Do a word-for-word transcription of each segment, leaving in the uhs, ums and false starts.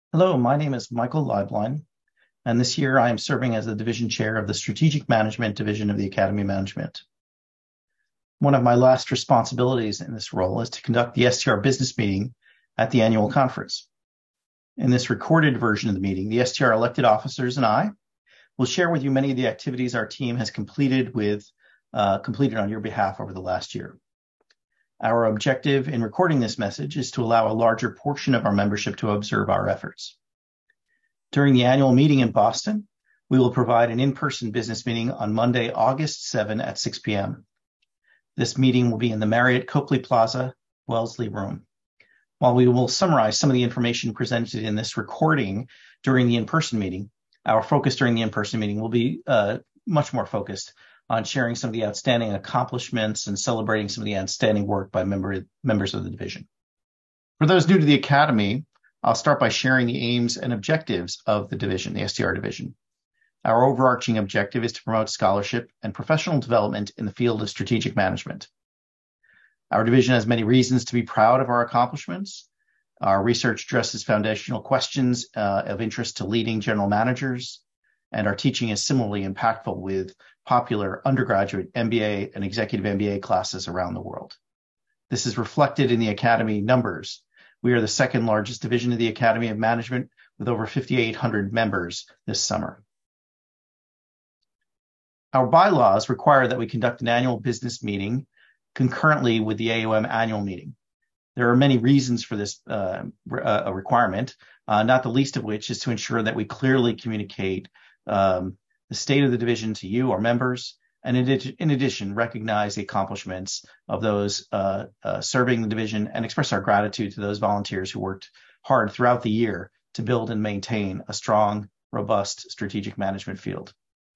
Hello, my name is Michael Leiblein, and this year I am serving as the Division Chair of the Strategic Management Division of the Academy of Management. One of my last responsibilities in this role is to conduct the S T R business meeting at the annual conference. In this recorded version of the meeting, the S T R elected officers and I will share with you many of the activities our team has completed with uh, completed on your behalf over the last year. Our objective in recording this message is to allow a larger portion of our membership to observe our efforts. During the annual meeting in Boston, we will provide an in-person business meeting on Monday, August seventh at six p.m. This meeting will be in the Marriott Copley Plaza, Wellesley Room. While we will summarize some of the information presented in this recording during the in-person meeting, our focus during the in-person meeting will be uh, much more focused on sharing some of the outstanding accomplishments and celebrating some of the outstanding work by member, members of the division. For those new to the Academy, I'll start by sharing the aims and objectives of the division, the S T R division. Our overarching objective is to promote scholarship and professional development in the field of strategic management. Our division has many reasons to be proud of our accomplishments. Our research addresses foundational questions uh, of interest to leading general managers, and our teaching is similarly impactful with popular undergraduate M B A and executive M B A classes around the world. This is reflected in the Academy numbers. We are the second largest division of the Academy of Management with over five thousand eight hundred members this summer. Our bylaws require that we conduct an annual business meeting concurrently with the A O M annual meeting. There are many reasons for this uh, a requirement, uh, not the least of which is to ensure that we clearly communicate um, the state of the division to you, our members, and in, in addition, recognize the accomplishments of those uh, uh, serving the division and express our gratitude to those volunteers who worked hard throughout the year to build and maintain a strong, robust strategic management field.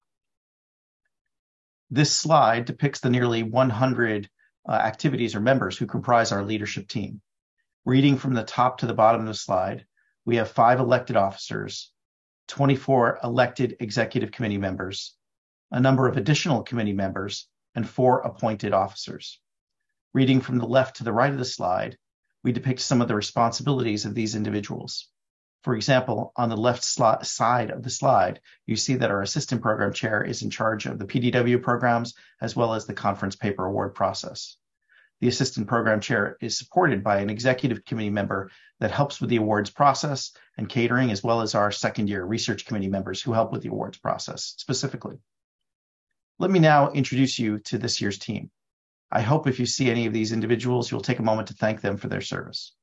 This slide depicts the nearly one hundred uh, activities or members who comprise our leadership team. Reading from the top to the bottom of the slide, we have five elected officers, twenty-four elected executive committee members, a number of additional committee members, and four appointed officers. Reading from the left to the right of the slide, we depict some of the responsibilities of these individuals. For example, on the left side of the slide, you see that our assistant program chair is in charge of the P D W programs as well as the conference paper award process. The assistant program chair is supported by an executive committee member that helps with the awards process and catering, as well as our second year research committee members who help with the awards process specifically. Let me now introduce you to this year's team. I hope if you see any of these individuals, you'll take a moment to thank them for their service.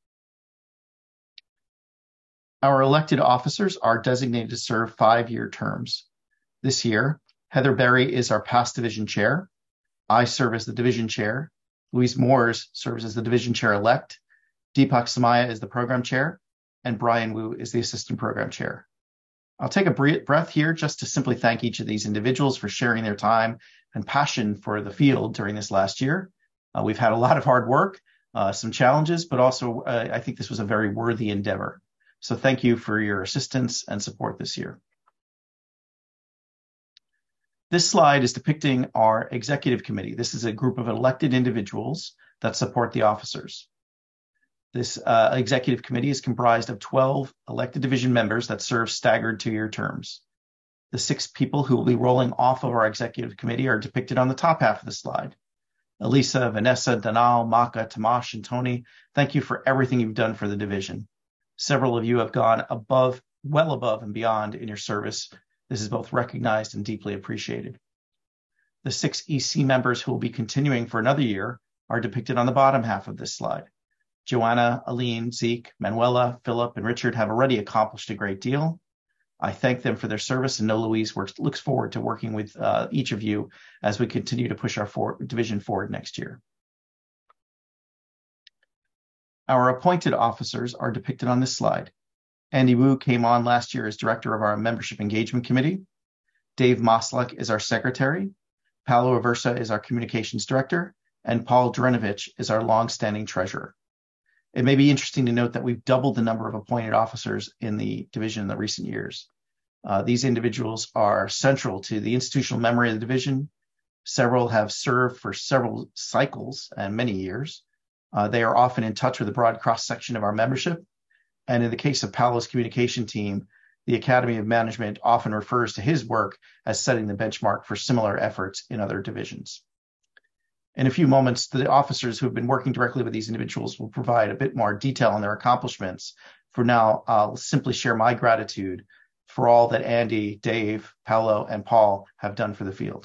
Our elected officers are designated to serve five-year terms. This year, Heather Berry is our past division chair. I serve as the division chair. Louise Moores serves as the division chair-elect. Deepak Samaya is the program chair, and Brian Wu is the assistant program chair. I'll take a breath here just to simply thank each of these individuals for sharing their time and passion for the field during this last year. Uh, we've had a lot of hard work, uh, some challenges, but also uh, I think this was a very worthy endeavor. So thank you for your assistance and support this year. This slide is depicting our executive committee. This is a group of elected individuals that support the officers. This uh, executive committee is comprised of twelve elected division members that serve staggered two-year terms. The six people who will be rolling off of our executive committee are depicted on the top half of the slide. Elisa, Vanessa, Danal, Maka, Tamash, and Tony, thank you for everything you've done for the division. Several of you have gone above, well above and beyond in your service. This is both recognized and deeply appreciated. The six E C members who will be continuing for another year are depicted on the bottom half of this slide. Joanna, Aline, Zeke, Manuela, Philip, and Richard have already accomplished a great deal. I thank them for their service and know Louise works, looks forward to working with uh, each of you as we continue to push our for, division forward next year. Our appointed officers are depicted on this slide. Andy Wu came on last year as director of our membership engagement committee. Dave Mosluk is our secretary. Paolo Aversa is our communications director. And Paul Drenovich is our longstanding treasurer. It may be interesting to note that we've doubled the number of appointed officers in the division in the recent years. Uh, these individuals are central to the institutional memory of the division. Several have served for several cycles and many years. Uh, they are often in touch with a broad cross-section of our membership, And in the case of Paolo's communication team, the Academy of Management often refers to his work as setting the benchmark for similar efforts in other divisions. In a few moments, the officers who have been working directly with these individuals will provide a bit more detail on their accomplishments. For now, I'll simply share my gratitude for all that Andy, Dave, Paolo, and Paul have done for the field.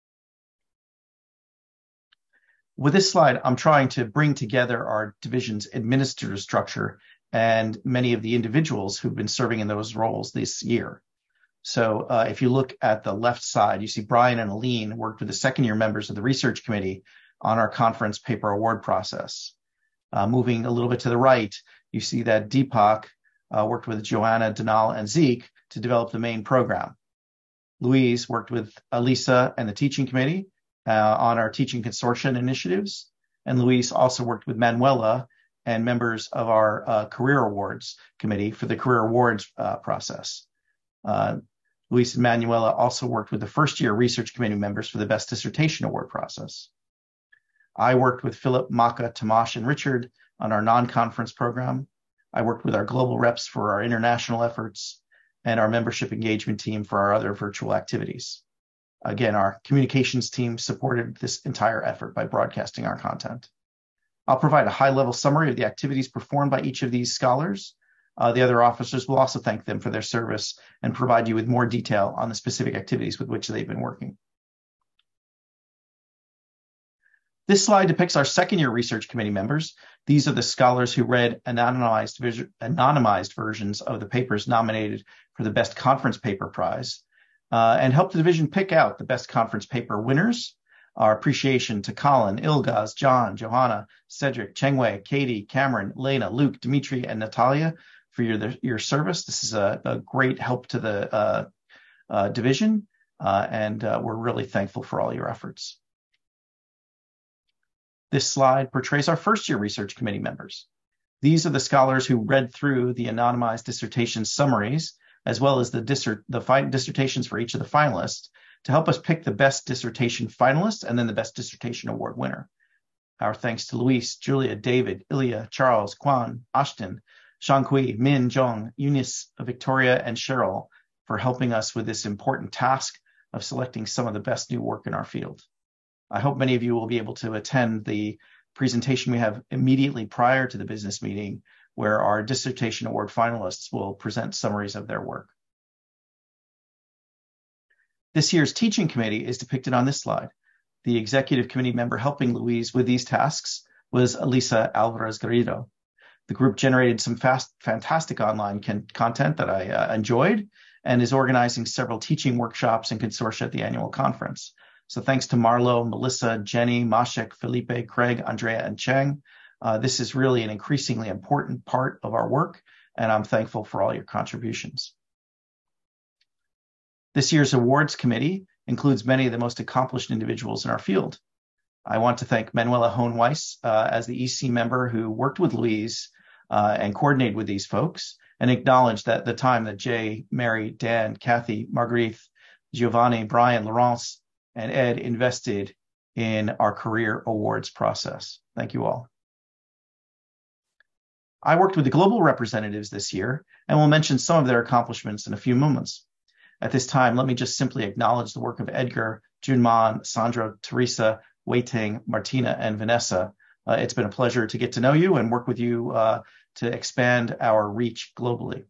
With this slide, I'm trying to bring together our division's administrative structure and many of the individuals who've been serving in those roles this year. So uh, if you look at the left side, you see Brian and Aline worked with the second year members of the research committee on our conference paper award process. Uh, moving a little bit to the right, you see that Deepak uh, worked with Joanna, Danal, and Zeke to develop the main program. Louise worked with Elisa and the teaching committee uh, on our teaching consortium initiatives. And Louise also worked with Manuela and members of our uh, career awards committee for the career awards uh, process. Uh, Luis and Manuela also worked with the first year research committee members for the best dissertation award process. I worked with Philip, Maka, Tomasz, and Richard on our non-conference program. I worked with our global reps for our international efforts and our membership engagement team for our other virtual activities. Again, our communications team supported this entire effort by broadcasting our content. I'll provide a high-level summary of the activities performed by each of these scholars. Uh, the other officers will also thank them for their service and provide you with more detail on the specific activities with which they've been working. This slide depicts our second year research committee members. These are the scholars who read anonymized, anonymized versions of the papers nominated for the Best Conference Paper Prize uh, and helped the division pick out the Best Conference Paper winners. Our appreciation to Colin, Ilgaz, John, Johanna, Cedric, Chengwei, Katie, Cameron, Lena, Luke, Dimitri, and Natalia for your, your service. This is a, a great help to the uh, uh, division, uh, and uh, we're really thankful for all your efforts. This slide portrays our first year research committee members. These are the scholars who read through the anonymized dissertation summaries, as well as the, dissert, the dissertations for each of the finalists, to help us pick the best dissertation finalist and then the best dissertation award winner. Our thanks to Luis, Julia, David, Ilya, Charles, Kwan, Ashton, Shankui, Min, Zhong, Eunice, Victoria, and Cheryl for helping us with this important task of selecting some of the best new work in our field. I hope many of you will be able to attend the presentation we have immediately prior to the business meeting, where our dissertation award finalists will present summaries of their work. This year's teaching committee is depicted on this slide. The executive committee member helping Louise with these tasks was Elisa Alvarez Garrido. The group generated some fast, fantastic online con content that I uh, enjoyed and is organizing several teaching workshops and consortia at the annual conference. So thanks to Marlo, Melissa, Jenny, Mashek, Felipe, Craig, Andrea, and Cheng. Uh, this is really an increasingly important part of our work, and I'm thankful for all your contributions. This year's awards committee includes many of the most accomplished individuals in our field. I want to thank Manuela Hohenweiss uh, as the E C member who worked with Louise uh, and coordinated with these folks, and acknowledge that the time that Jay, Mary, Dan, Kathy, Marguerite, Giovanni, Brian, Laurence, and Ed invested in our career awards process. Thank you all. I worked with the global representatives this year and will mention some of their accomplishments in a few moments. At this time, let me just simply acknowledge the work of Edgar, Junman, Sandra, Teresa, Wei-Ting, Martina, and Vanessa. Uh, it's been a pleasure to get to know you and work with you uh, to expand our reach globally.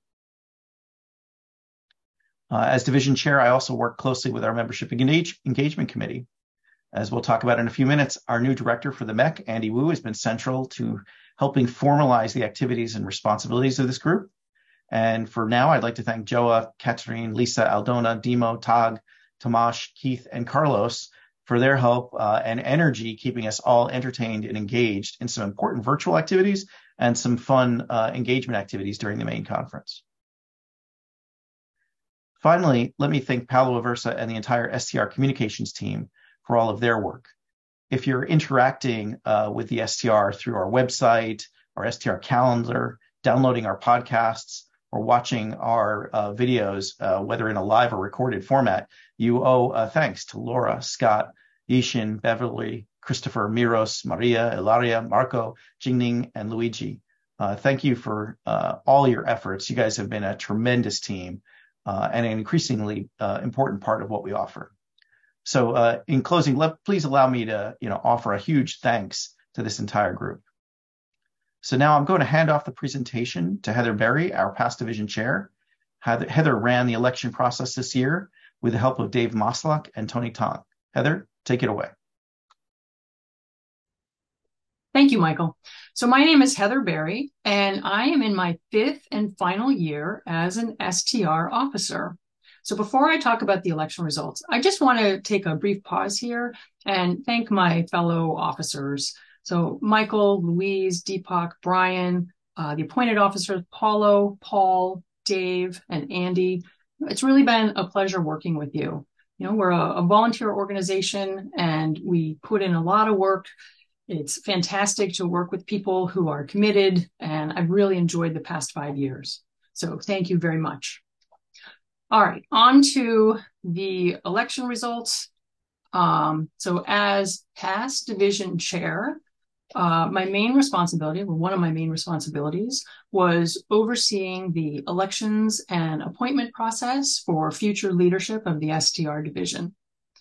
Uh, as division chair, I also work closely with our membership engage engagement committee. As we'll talk about in a few minutes, our new director for the M E C, Andy Wu, has been central to helping formalize the activities and responsibilities of this group. And for now, I'd like to thank Joa, Katerine, Lisa, Aldona, Dimo, Tag, Tomasz, Keith, and Carlos for their help uh, and energy keeping us all entertained and engaged in some important virtual activities and some fun uh, engagement activities during the main conference. Finally, let me thank Paolo Aversa and the entire S T R communications team for all of their work. If you're interacting uh, with the S T R through our website, our S T R calendar, downloading our podcasts, or watching our uh, videos, uh, whether in a live or recorded format, you owe uh, thanks to Laura, Scott, Yishin, Beverly, Christopher, Miros, Maria, Ilaria, Marco, Jingning, and Luigi. Uh, thank you for uh, all your efforts. You guys have been a tremendous team uh, and an increasingly uh, important part of what we offer. So uh, in closing, let, please allow me to you know, offer a huge thanks to this entire group. So now I'm going to hand off the presentation to Heather Berry, our past division chair. Heather, Heather ran the election process this year with the help of Dave Moslok and Tony Tong. Heather, take it away. Thank you, Michael. So my name is Heather Berry, and I am in my fifth and final year as an S T R officer. So before I talk about the election results, I just want to take a brief pause here and thank my fellow officers. So Michael, Louise, Deepak, Brian, uh, the appointed officers, Paulo, Paul, Dave, and Andy. It's really been a pleasure working with you. You know, we're a, a volunteer organization and we put in a lot of work. It's fantastic to work with people who are committed, and I've really enjoyed the past five years. So thank you very much. All right, on to the election results. Um, so as past division chair, uh, my main responsibility, or one of my main responsibilities, was overseeing the elections and appointment process for future leadership of the S T R division.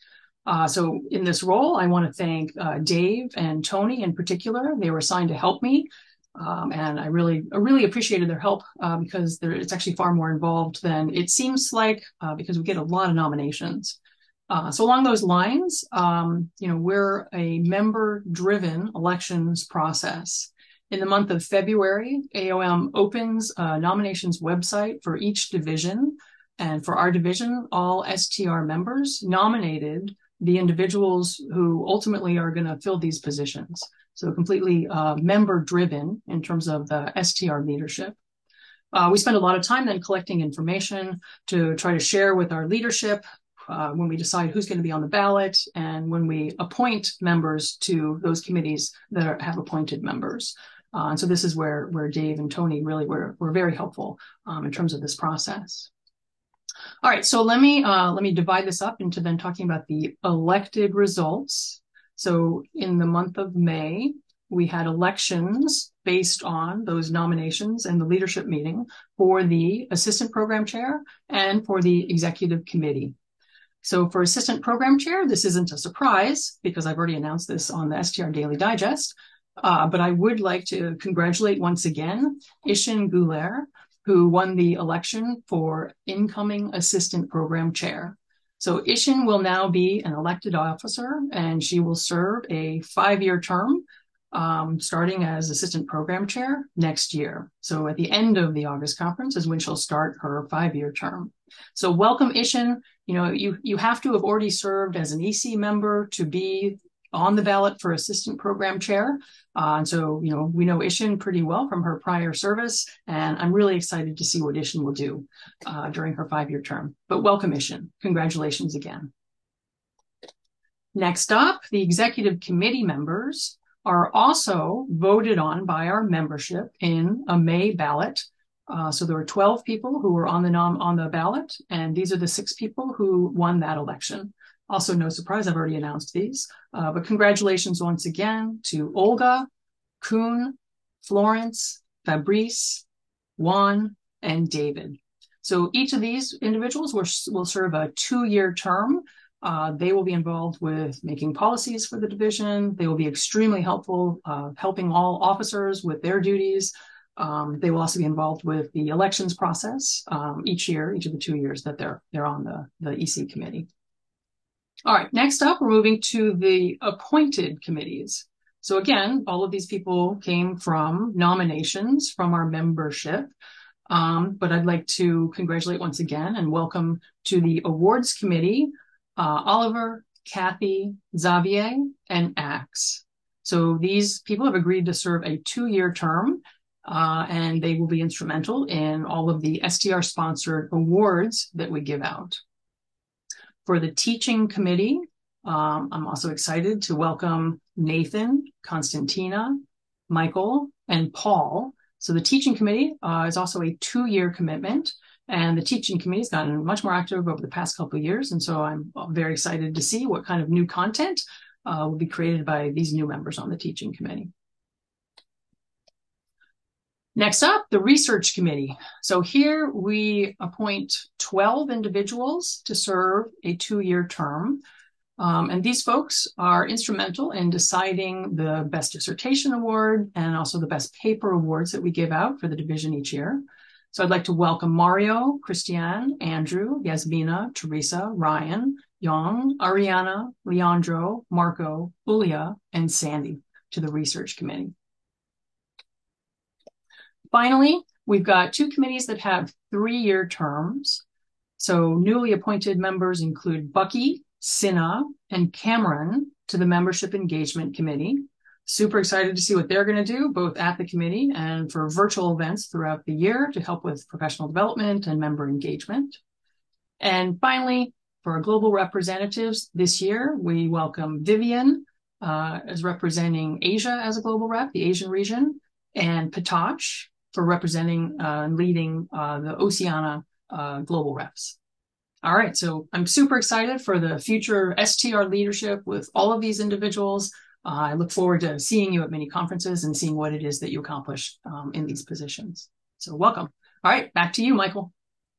Uh, so in this role, I want to thank uh, Dave and Tony in particular. They were assigned to help me. Um, and I really, I really appreciated their help uh, because there, it's actually far more involved than it seems like uh, because we get a lot of nominations. Uh, so along those lines, um, you know, we're a member-driven elections process. In the month of February, A O M opens a nominations website for each division. And for our division, all S T R members nominated the individuals who ultimately are going to fill these positions. So completely uh, member-driven in terms of the S T R leadership. Uh, we spend a lot of time then collecting information to try to share with our leadership uh, when we decide who's going to be on the ballot and when we appoint members to those committees that are, have appointed members. Uh, and so this is where, where Dave and Tony really were, were very helpful um, in terms of this process. All right, so let me uh, let me divide this up into then talking about the elected results. So in the month of May, we had elections based on those nominations and the leadership meeting for the assistant program chair and for the executive committee. So for assistant program chair, this isn't a surprise because I've already announced this on the S T R Daily Digest, uh, but I would like to congratulate once again Ishin Guler, who won the election for incoming assistant program chair. So Ishin will now be an elected officer and she will serve a five-year term um, starting as assistant program chair next year. So at the end of the August conference is when she'll start her five-year term. So welcome, Ishin. You know, you, you have to have already served as an E C member to be on the ballot for assistant program chair. Uh, and so, you know, we know Ishin pretty well from her prior service, and I'm really excited to see what Ishin will do uh, during her five-year term. But welcome, Ishin. Congratulations again. Next up, the executive committee members are also voted on by our membership in a May ballot. Uh, so there were twelve people who were on the nom on the ballot, and these are the six people who won that election. Also, no surprise, I've already announced these, uh, but congratulations once again to Olga, Kuhn, Florence, Fabrice, Juan, and David. So each of these individuals will, will serve a two-year term. Uh, they will be involved with making policies for the division. They will be extremely helpful, uh, helping all officers with their duties. Um, they will also be involved with the elections process um, each year, each of the two years that they're, they're on the, the E C committee. All right, next up, we're moving to the appointed committees. So again, all of these people came from nominations from our membership, um, but I'd like to congratulate once again and welcome to the awards committee, uh, Oliver, Kathy, Xavier, and Axe. So these people have agreed to serve a two-year term, uh, and they will be instrumental in all of the S T R-sponsored awards that we give out. For the teaching committee, um, I'm also excited to welcome Nathan, Constantina, Michael, and Paul. So the teaching committee uh, is also a two-year commitment, and the teaching committee has gotten much more active over the past couple of years. And so I'm very excited to see what kind of new content uh, will be created by these new members on the teaching committee. Next up, the research committee. So here we appoint twelve individuals to serve a two-year term. Um, and these folks are instrumental in deciding the best dissertation award and also the best paper awards that we give out for the division each year. So I'd like to welcome Mario, Christiane, Andrew, Yasmina, Teresa, Ryan, Young, Ariana, Leandro, Marco, Ulia, and Sandy to the research committee. Finally, we've got two committees that have three-year terms. So newly appointed members include Bucky, Sinna, and Cameron to the Membership Engagement Committee. Super excited to see what they're going to do, both at the committee and for virtual events throughout the year to help with professional development and member engagement. And finally, for our global representatives this year, we welcome Vivian uh, as representing Asia as a global rep, the Asian region, and Patoch for representing uh, and leading uh, the Oceania uh, global reps. All right, so I'm super excited for the future S T R leadership with all of these individuals. Uh, I look forward to seeing you at many conferences and seeing what it is that you accomplish um, in these positions. So welcome. All right, back to you, Michael.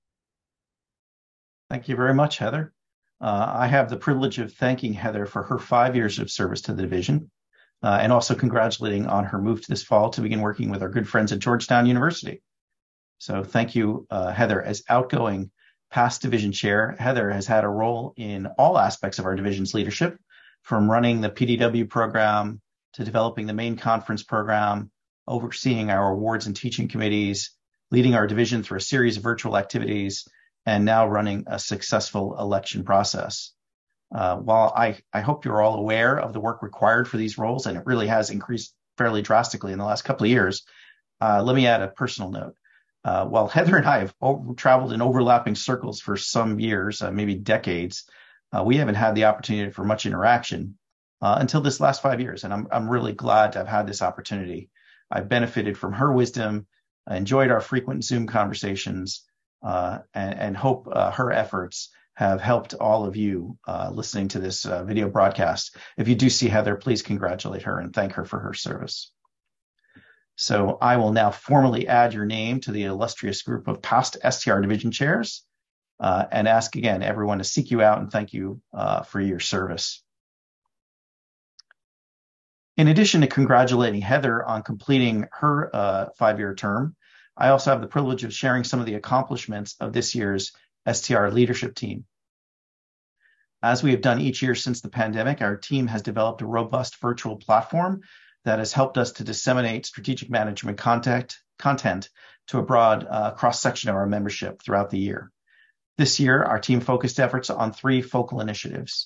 Thank you very much, Heather. Uh, I have the privilege of thanking Heather for her five years of service to the division, uh, and also congratulating on her move to this fall to begin working with our good friends at Georgetown University. So thank you, uh, Heather. As outgoing past division chair, Heather has had a role in all aspects of our division's leadership, from running the P D W program to developing the main conference program, overseeing our awards and teaching committees, leading our division through a series of virtual activities, and now running a successful election process. Uh, while I, I hope you're all aware of the work required for these roles, and it really has increased fairly drastically in the last couple of years, uh, let me add a personal note. Uh, while Heather and I have over, traveled in overlapping circles for some years, uh, maybe decades, uh, we haven't had the opportunity for much interaction uh, until this last five years. And I'm, I'm really glad to have had this opportunity. I've benefited from her wisdom, I enjoyed our frequent Zoom conversations, uh, and, and hope uh, her efforts have helped all of you uh, listening to this uh, video broadcast. If you do see Heather, please congratulate her and thank her for her service. So I will now formally add your name to the illustrious group of past S T R division chairs uh, and ask again everyone to seek you out and thank you uh, for your service. In addition to congratulating Heather on completing her uh, five-year term, I also have the privilege of sharing some of the accomplishments of this year's S T R leadership team. As we have done each year since the pandemic, our team has developed a robust virtual platform that has helped us to disseminate strategic management content, content to a broad uh, cross-section of our membership throughout the year. This year, our team focused efforts on three focal initiatives.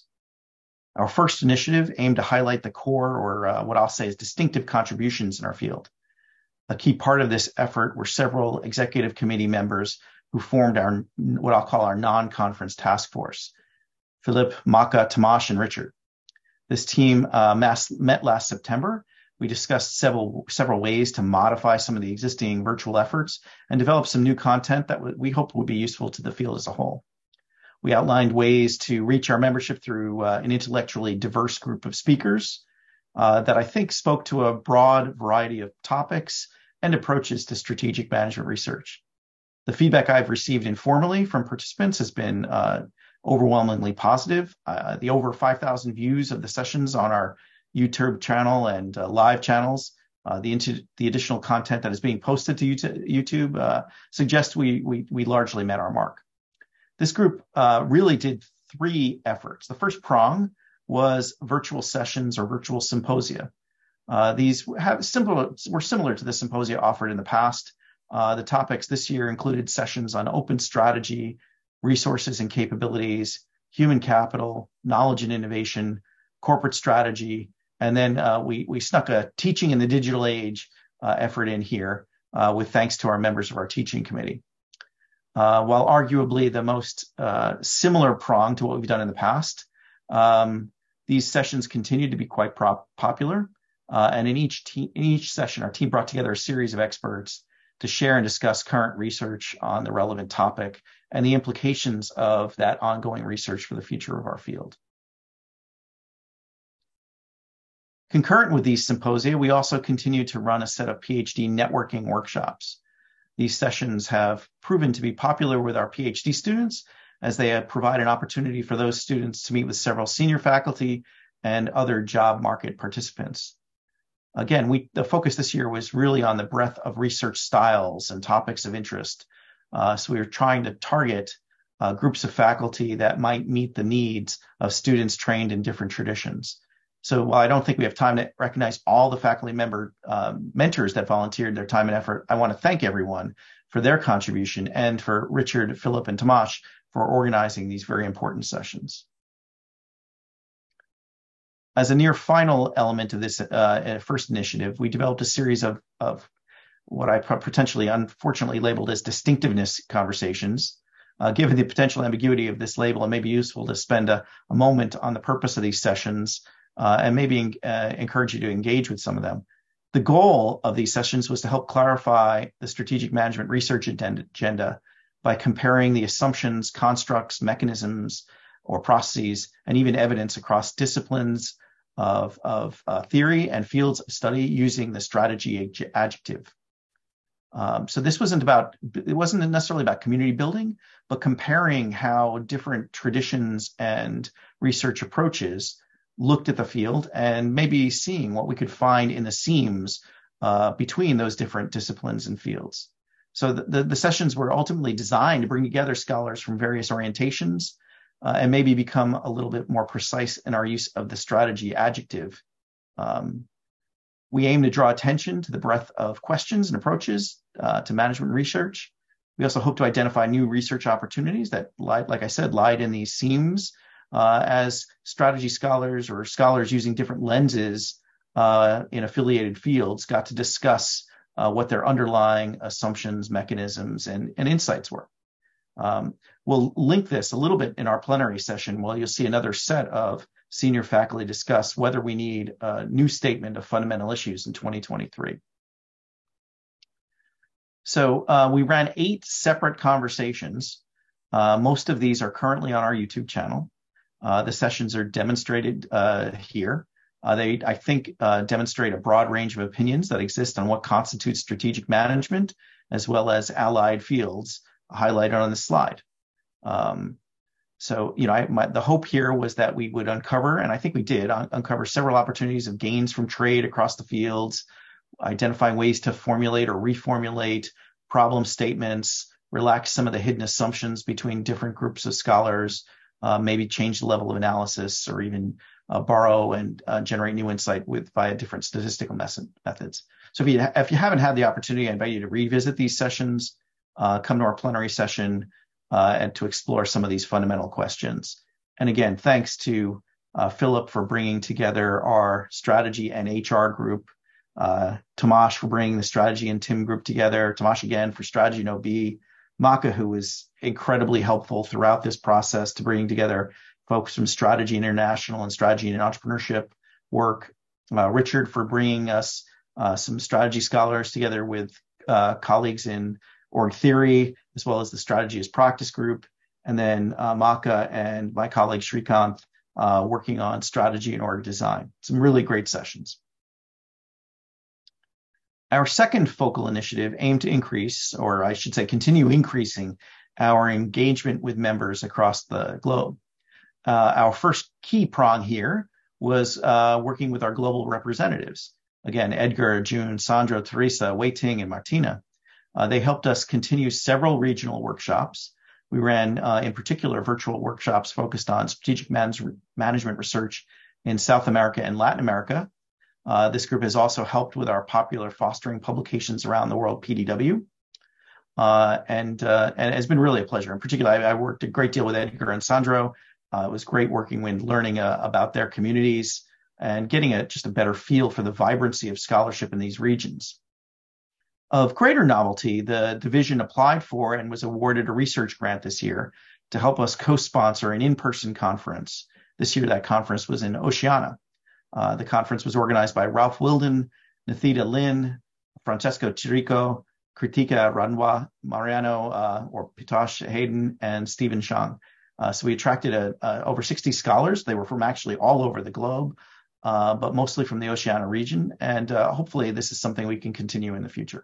Our first initiative aimed to highlight the core, or uh, what I'll say is distinctive contributions in our field. A key part of this effort were several executive committee members who formed our, what I'll call our non-conference task force: Philip, Maka, Tomasz, and Richard. This team uh, mass, met last September. We discussed several, several ways to modify some of the existing virtual efforts and develop some new content that we hope would be useful to the field as a whole. We outlined ways to reach our membership through uh, an intellectually diverse group of speakers uh, that I think spoke to a broad variety of topics and approaches to strategic management research. The feedback I've received informally from participants has been uh, overwhelmingly positive. Uh, the over five thousand views of the sessions on our YouTube channel and uh, live channels, uh, the, into, the additional content that is being posted to YouTube uh, suggests we, we, we largely met our mark. This group uh, really did three efforts. The first prong was virtual sessions or virtual symposia. Uh, these have simple, were similar to the symposia offered in the past. Uh, the topics this year included sessions on open strategy, resources and capabilities, human capital, knowledge and innovation, corporate strategy, and then uh, we, we snuck a teaching in the digital age uh, effort in here uh, with thanks to our members of our teaching committee. Uh, while arguably the most uh, similar prong to what we've done in the past, um, these sessions continue to be quite prop popular. Uh, and in each, te- in each session, our team brought together a series of experts to share and discuss current research on the relevant topic and the implications of that ongoing research for the future of our field. Concurrent with these symposia, we also continue to run a set of PhD networking workshops. These sessions have proven to be popular with our PhD students, as they provide an opportunity for those students to meet with several senior faculty and other job market participants. Again, we, the focus this year was really on the breadth of research styles and topics of interest. Uh, so we were trying to target uh, groups of faculty that might meet the needs of students trained in different traditions. So while I don't think we have time to recognize all the faculty member uh, mentors that volunteered their time and effort, I want to thank everyone for their contribution, and for Richard, Philip, and Tomasz for organizing these very important sessions. As a near final element of this uh, first initiative, we developed a series of, of what I potentially, unfortunately, labeled as distinctiveness conversations. Uh, given the potential ambiguity of this label, it may be useful to spend a, a moment on the purpose of these sessions uh, and maybe uh, encourage you to engage with some of them. The goal of these sessions was to help clarify the strategic management research agenda by comparing the assumptions, constructs, mechanisms, or processes, and even evidence across disciplines of, of uh, theory and fields of study using the strategy adjective. Um, so this wasn't about, it wasn't necessarily about community building, but comparing how different traditions and research approaches looked at the field, and maybe seeing what we could find in the seams uh, between those different disciplines and fields. So the, the, the sessions were ultimately designed to bring together scholars from various orientations uh, and maybe become a little bit more precise in our use of the strategy adjective. Um, we aim to draw attention to the breadth of questions and approaches uh, to management research. We also hope to identify new research opportunities that, lied, like I said, lied in these seams uh, as strategy scholars or scholars using different lenses uh, in affiliated fields got to discuss uh, what their underlying assumptions, mechanisms, and, and insights were. Um, we'll link this a little bit in our plenary session, where you'll see another set of senior faculty discuss whether we need a new statement of fundamental issues in twenty twenty-three. So uh, we ran eight separate conversations. Uh, most of these are currently on our YouTube channel. Uh, the sessions are demonstrated uh, here. Uh, they, I think, uh, demonstrate a broad range of opinions that exist on what constitutes strategic management, as well as allied fields highlighted on the slide. Um, so, you know, I, my, the hope here was that we would uncover, and I think we did, un- uncover several opportunities of gains from trade across the fields, identifying ways to formulate or reformulate problem statements, relax some of the hidden assumptions between different groups of scholars, uh, maybe change the level of analysis, or even uh, borrow and uh, generate new insight with via different statistical method, methods. So if you, ha- if you haven't had the opportunity, I invite you to revisit these sessions, uh, come to our plenary session, uh, and to explore some of these fundamental questions. And again, thanks to uh, Philip for bringing together our strategy and H R group, uh, Tomasz for bringing the strategy and T I M group together, Tomasz again for strategy and O B, Maka, who was incredibly helpful throughout this process to bring together folks from Strategy International and Strategy and Entrepreneurship work, uh, Richard for bringing us uh, some strategy scholars together with uh, colleagues in org theory, as well as the strategy as practice group, and then uh, Maka and my colleague Srikanth uh, working on strategy and org design. Some really great sessions. Our second focal initiative aimed to increase, or I should say continue increasing, our engagement with members across the globe. Uh, our first key prong here was uh, working with our global representatives. Again, Edgar, June, Sandro, Teresa, Wei Ting, and Martina. Uh, they helped us continue several regional workshops. We ran, uh, in particular, virtual workshops focused on strategic manage- management research in South America and Latin America. Uh, this group has also helped with our popular fostering publications around the world, P D W. Uh, and, uh, and it's been really a pleasure. In particular, I, I worked a great deal with Edgar and Sandro. Uh, it was great working with learning uh, about their communities and getting a, just a better feel for the vibrancy of scholarship in these regions. Of greater novelty, the division applied for and was awarded a research grant this year to help us co-sponsor an in-person conference. This year, that conference was in Oceania. Uh, the conference was organized by Ralph Wilden, Nathita Lin, Francesco Chirico, Kritika Ranwa, Mariano uh, or Pitosh Hayden, and Stephen Shang. Uh, so we attracted a, a, over sixty scholars. They were from actually all over the globe. uh, but mostly from the Oceania region. And uh, hopefully this is something we can continue in the future.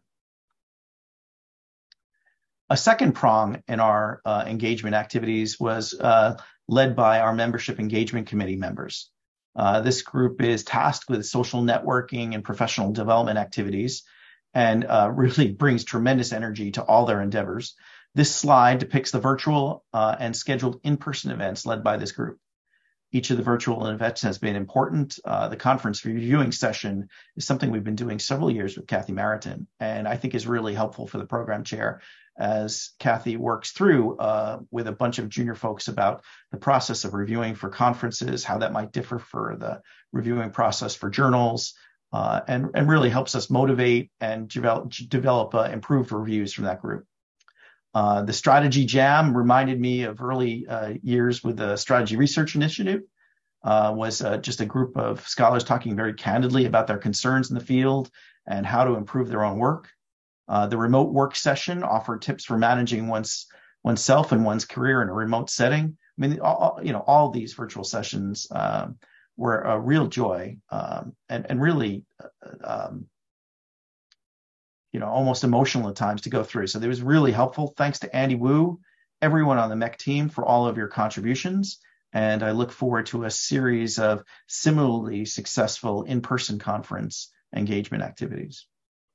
A second prong in our uh, engagement activities was uh, led by our Membership Engagement Committee members. Uh, this group is tasked with social networking and professional development activities and uh, really brings tremendous energy to all their endeavors. This slide depicts the virtual uh, and scheduled in-person events led by this group. Each of the virtual events has been important. Uh, the conference reviewing session is something we've been doing several years with Kathy Meriton, and I think is really helpful for the program chair as Kathy works through uh, with a bunch of junior folks about the process of reviewing for conferences, how that might differ for the reviewing process for journals, uh, and, and really helps us motivate and develop, develop uh, improved reviews from that group. Uh, the Strategy Jam reminded me of early uh, years with the Strategy Research Initiative. Uh, was uh, just a group of scholars talking very candidly about their concerns in the field and how to improve their own work. Uh, the remote work session offered tips for managing one's oneself and one's career in a remote setting. I mean, all, you know, all these virtual sessions um, were a real joy um, and, and really, uh, um, you know, almost emotional at times to go through. So it was really helpful. Thanks to Andy Wu, everyone on the M E C team for all of your contributions. And I look forward to a series of similarly successful in-person conference engagement activities.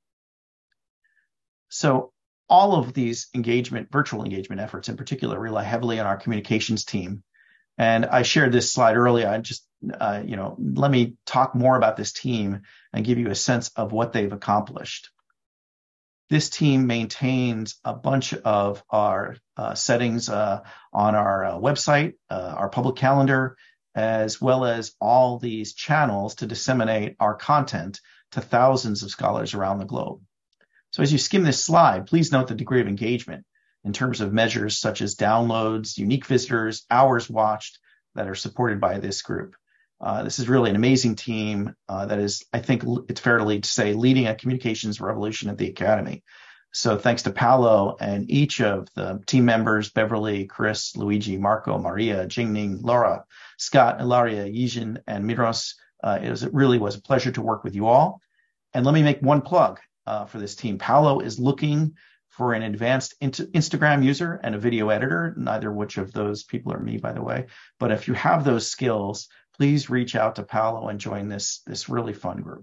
So all of these engagement, virtual engagement efforts in particular, rely heavily on our communications team. And I shared this slide earlier. I just, uh, you know, let me talk more about this team and give you a sense of what they've accomplished. This team maintains a bunch of our uh, settings uh, on our uh, website, uh, our public calendar, as well as all these channels to disseminate our content to thousands of scholars around the globe. So as you skim this slide, please note the degree of engagement in terms of measures such as downloads, unique visitors, hours watched that are supported by this group. Uh, this is really an amazing team uh, that is, I think it's fair to say, leading a communications revolution at the Academy. So thanks to Paolo and each of the team members, Beverly, Chris, Luigi, Marco, Maria, Jingning, Laura, Scott, Ilaria, Yijin, and Midros, uh, it, was, it really was a pleasure to work with you all. And let me make one plug uh, for this team. Paolo is looking for an advanced Instagram user and a video editor, neither which of those people are me, by the way. But if you have those skills, please reach out to Paolo and join this, this really fun group.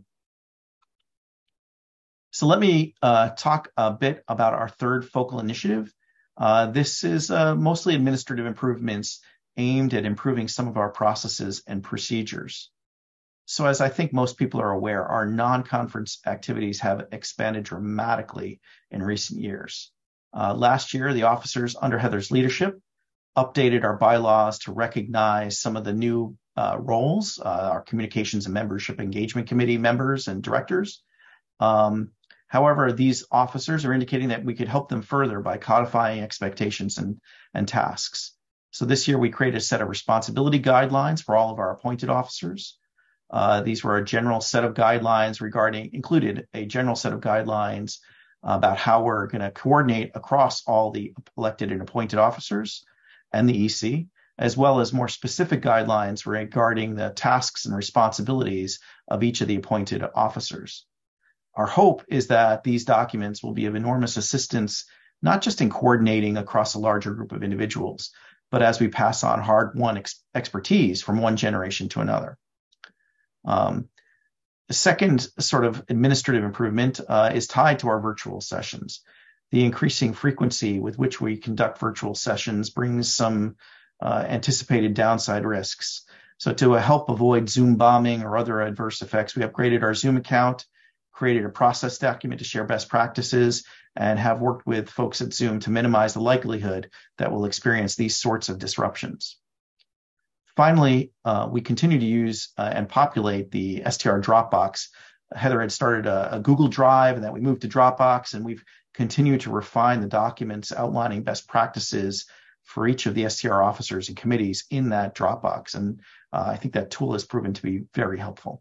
So let me uh, talk a bit about our third focal initiative. Uh, this is uh, mostly administrative improvements aimed at improving some of our processes and procedures. So as I think most people are aware, our non-conference activities have expanded dramatically in recent years. Uh, last year, the officers under Heather's leadership updated our bylaws to recognize some of the new Uh, roles, uh, our communications and membership engagement committee members and directors. Um, however, these officers are indicating that we could help them further by codifying expectations and, and tasks. So this year we created a set of responsibility guidelines for all of our appointed officers. Uh, these were a general set of guidelines regarding, included a general set of guidelines about how we're going to coordinate across all the elected and appointed officers and the E C, as well as more specific guidelines regarding the tasks and responsibilities of each of the appointed officers. Our hope is that these documents will be of enormous assistance, not just in coordinating across a larger group of individuals, but as we pass on hard-won ex- expertise from one generation to another. Um, the second sort of administrative improvement uh, is tied to our virtual sessions. The increasing frequency with which we conduct virtual sessions brings some Uh, anticipated downside risks. So to uh, help avoid Zoom bombing or other adverse effects, we upgraded our Zoom account, created a process document to share best practices, and have worked with folks at Zoom to minimize the likelihood that we'll experience these sorts of disruptions. Finally, uh, we continue to use uh, and populate the S T R Dropbox. Heather had started a, a Google Drive, and then we moved to Dropbox, and we've continued to refine the documents outlining best practices for each of the S T R officers and committees in that Dropbox. And uh, I think that tool has proven to be very helpful.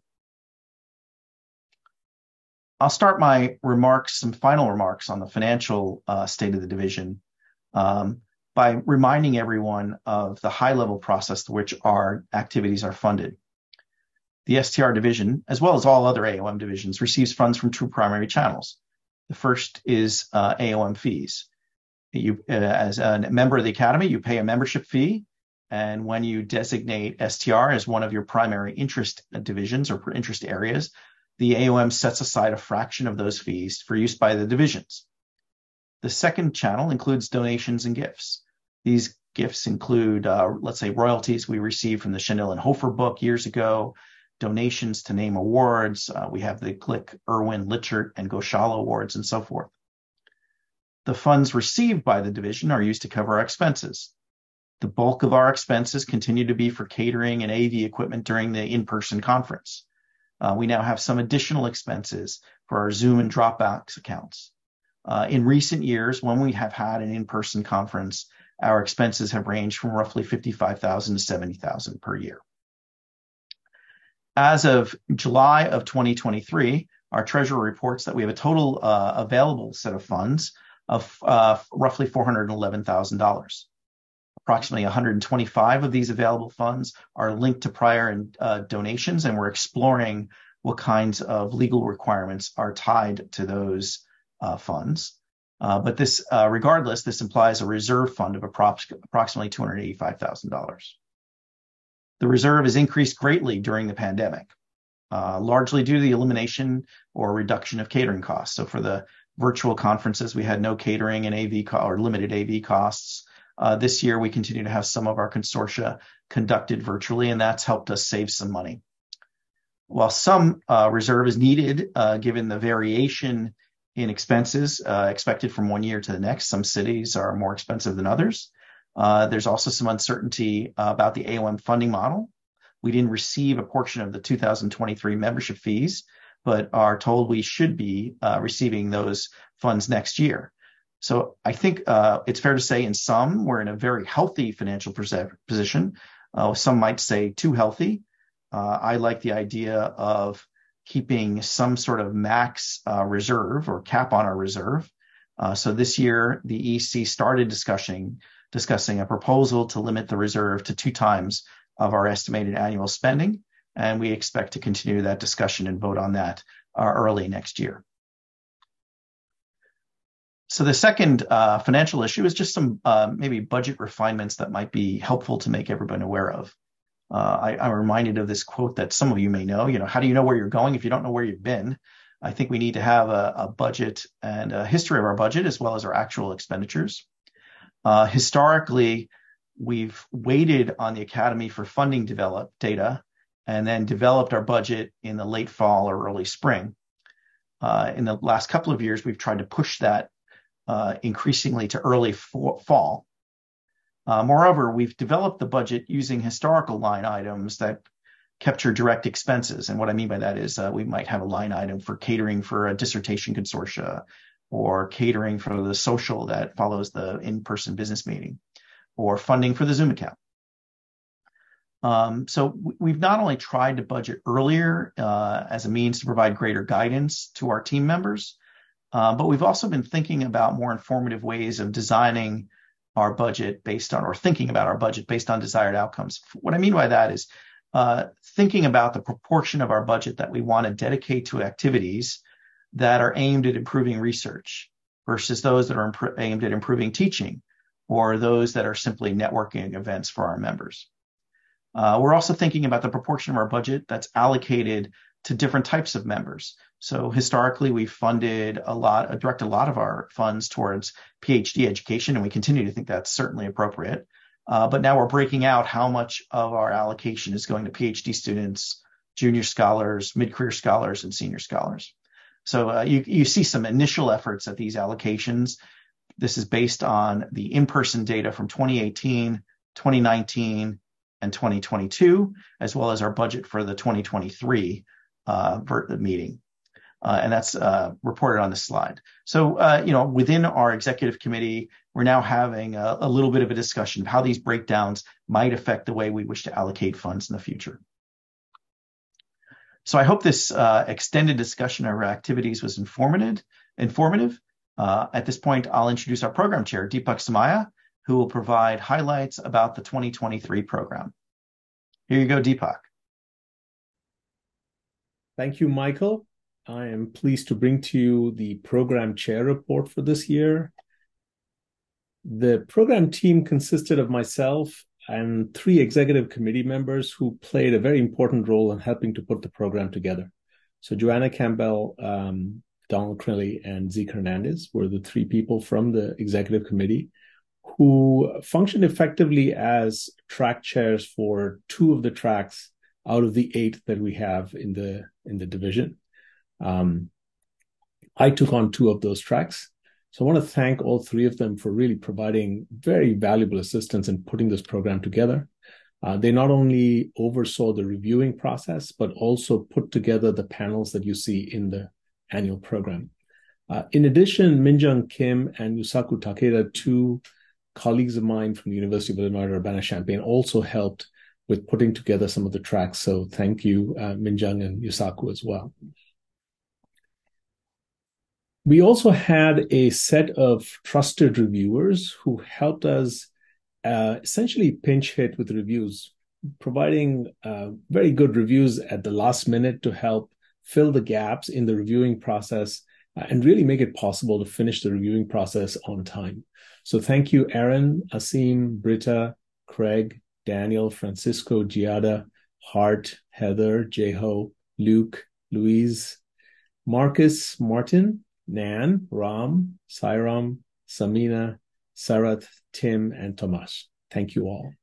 I'll start my remarks, some final remarks on the financial uh, state of the division um, by reminding everyone of the high-level process to which our activities are funded. The S T R division, as well as all other A O M divisions, receives funds from two primary channels. The first is uh, A O M fees. You, uh, as a member of the Academy, you pay a membership fee, and when you designate S T R as one of your primary interest divisions or interest areas, the A O M sets aside a fraction of those fees for use by the divisions. The second channel includes donations and gifts. These gifts include, uh, let's say, royalties we received from the Chandel and Hofer book years ago, donations to name awards. Uh, we have the Glick, Irwin, Lichert, and Goshala awards, and so forth. The funds received by the division are used to cover our expenses. The bulk of our expenses continue to be for catering and A V equipment during the in-person conference. Uh, we now have some additional expenses for our Zoom and Dropbox accounts. Uh, in recent years, when we have had an in-person conference, our expenses have ranged from roughly fifty-five thousand dollars to seventy thousand dollars per year. As of July of twenty twenty-three, our treasurer reports that we have a total uh, available set of funds of uh, roughly four hundred eleven thousand dollars. Approximately one hundred twenty-five of these available funds are linked to prior uh, donations, and we're exploring what kinds of legal requirements are tied to those uh, funds. Uh, but this, uh, regardless, this implies a reserve fund of approx- approximately two hundred eighty-five thousand dollars. The reserve has increased greatly during the pandemic, uh, largely due to the elimination or reduction of catering costs. So for the virtual conferences, we had no catering and A V co- or limited A V costs. Uh, this year, we continue to have some of our consortia conducted virtually, and that's helped us save some money. While some uh, reserve is needed, uh, given the variation in expenses uh, expected from one year to the next, some cities are more expensive than others. Uh, there's also some uncertainty uh, about the A O M funding model. We didn't receive a portion of the two thousand twenty-three membership fees, but are told we should be uh, receiving those funds next year. So I think uh, it's fair to say in some, we're in a very healthy financial position. Uh, some might say too healthy. Uh, I like the idea of keeping some sort of max uh, reserve or cap on our reserve. Uh, so this year, the E C started discussing, discussing a proposal to limit the reserve to two times of our estimated annual spending. And we expect to continue that discussion and vote on that uh, early next year. So the second uh, financial issue is just some uh, maybe budget refinements that might be helpful to make everyone aware of. Uh, I, I'm reminded of this quote that some of you may know, you know, how do you know where you're going if you don't know where you've been? I think we need to have a, a budget and a history of our budget as well as our actual expenditures. Uh, historically, we've waited on the Academy for funding develop data and then developed our budget in the late fall or early spring. Uh, in the last couple of years, we've tried to push that uh, increasingly to early fall. Uh, moreover, we've developed the budget using historical line items that capture direct expenses. And what I mean by that is uh, we might have a line item for catering for a dissertation consortia or catering for the social that follows the in-person business meeting or funding for the Zoom account. Um, so we've not only tried to budget earlier uh, as a means to provide greater guidance to our team members, uh, but we've also been thinking about more informative ways of designing our budget based on, or thinking about our budget based on desired outcomes. What I mean by that is uh, thinking about the proportion of our budget that we want to dedicate to activities that are aimed at improving research versus those that are imp- aimed at improving teaching or those that are simply networking events for our members. Uh, we're also thinking about the proportion of our budget that's allocated to different types of members. So historically, we've funded a lot, uh, directed a lot of our funds towards PhD education, and we continue to think that's certainly appropriate. Uh, but now we're breaking out how much of our allocation is going to PhD students, junior scholars, mid-career scholars, and senior scholars. So uh, you, you see some initial efforts at these allocations. This is based on the in-person data from twenty eighteen, twenty nineteen, and twenty twenty-two, as well as our budget for the twenty twenty-three uh, meeting. Uh, and that's uh, reported on this slide. So, uh, you know, within our executive committee, we're now having a, a little bit of a discussion of how these breakdowns might affect the way we wish to allocate funds in the future. So I hope this uh, extended discussion of our activities was informative. informative. Uh, at this point, I'll introduce our program chair, Deepak Samaya, who will provide highlights about the twenty twenty-three program. Here you go, Deepak. Thank you, Michael. I am pleased to bring to you the program chair report for this year. The program team consisted of myself and three executive committee members who played a very important role in helping to put the program together. So Joanna Campbell, um, Donald Crilly, and Zeke Hernandez were the three people from the executive committee who functioned effectively as track chairs for two of the tracks out of the eight that we have in the in the division. Um, I took on two of those tracks. So I want to thank all three of them for really providing very valuable assistance in putting this program together. Uh, they not only oversaw the reviewing process, but also put together the panels that you see in the annual program. Uh, in addition, Minjung Kim and Yusaku Takeda, two colleagues of mine from the University of Illinois Urbana-Champaign, also helped with putting together some of the tracks. So thank you, uh, Minjung and Yusaku as well. We also had a set of trusted reviewers who helped us uh, essentially pinch hit with reviews, providing uh, very good reviews at the last minute to help fill the gaps in the reviewing process uh, and really make it possible to finish the reviewing process on time. So thank you, Aaron, Asim, Britta, Craig, Daniel, Francisco, Giada, Hart, Heather, Jeho, Luke, Louise, Marcus, Martin, Nan, Ram, Sairam, Samina, Sarath, Tim, and Tomas. Thank you all.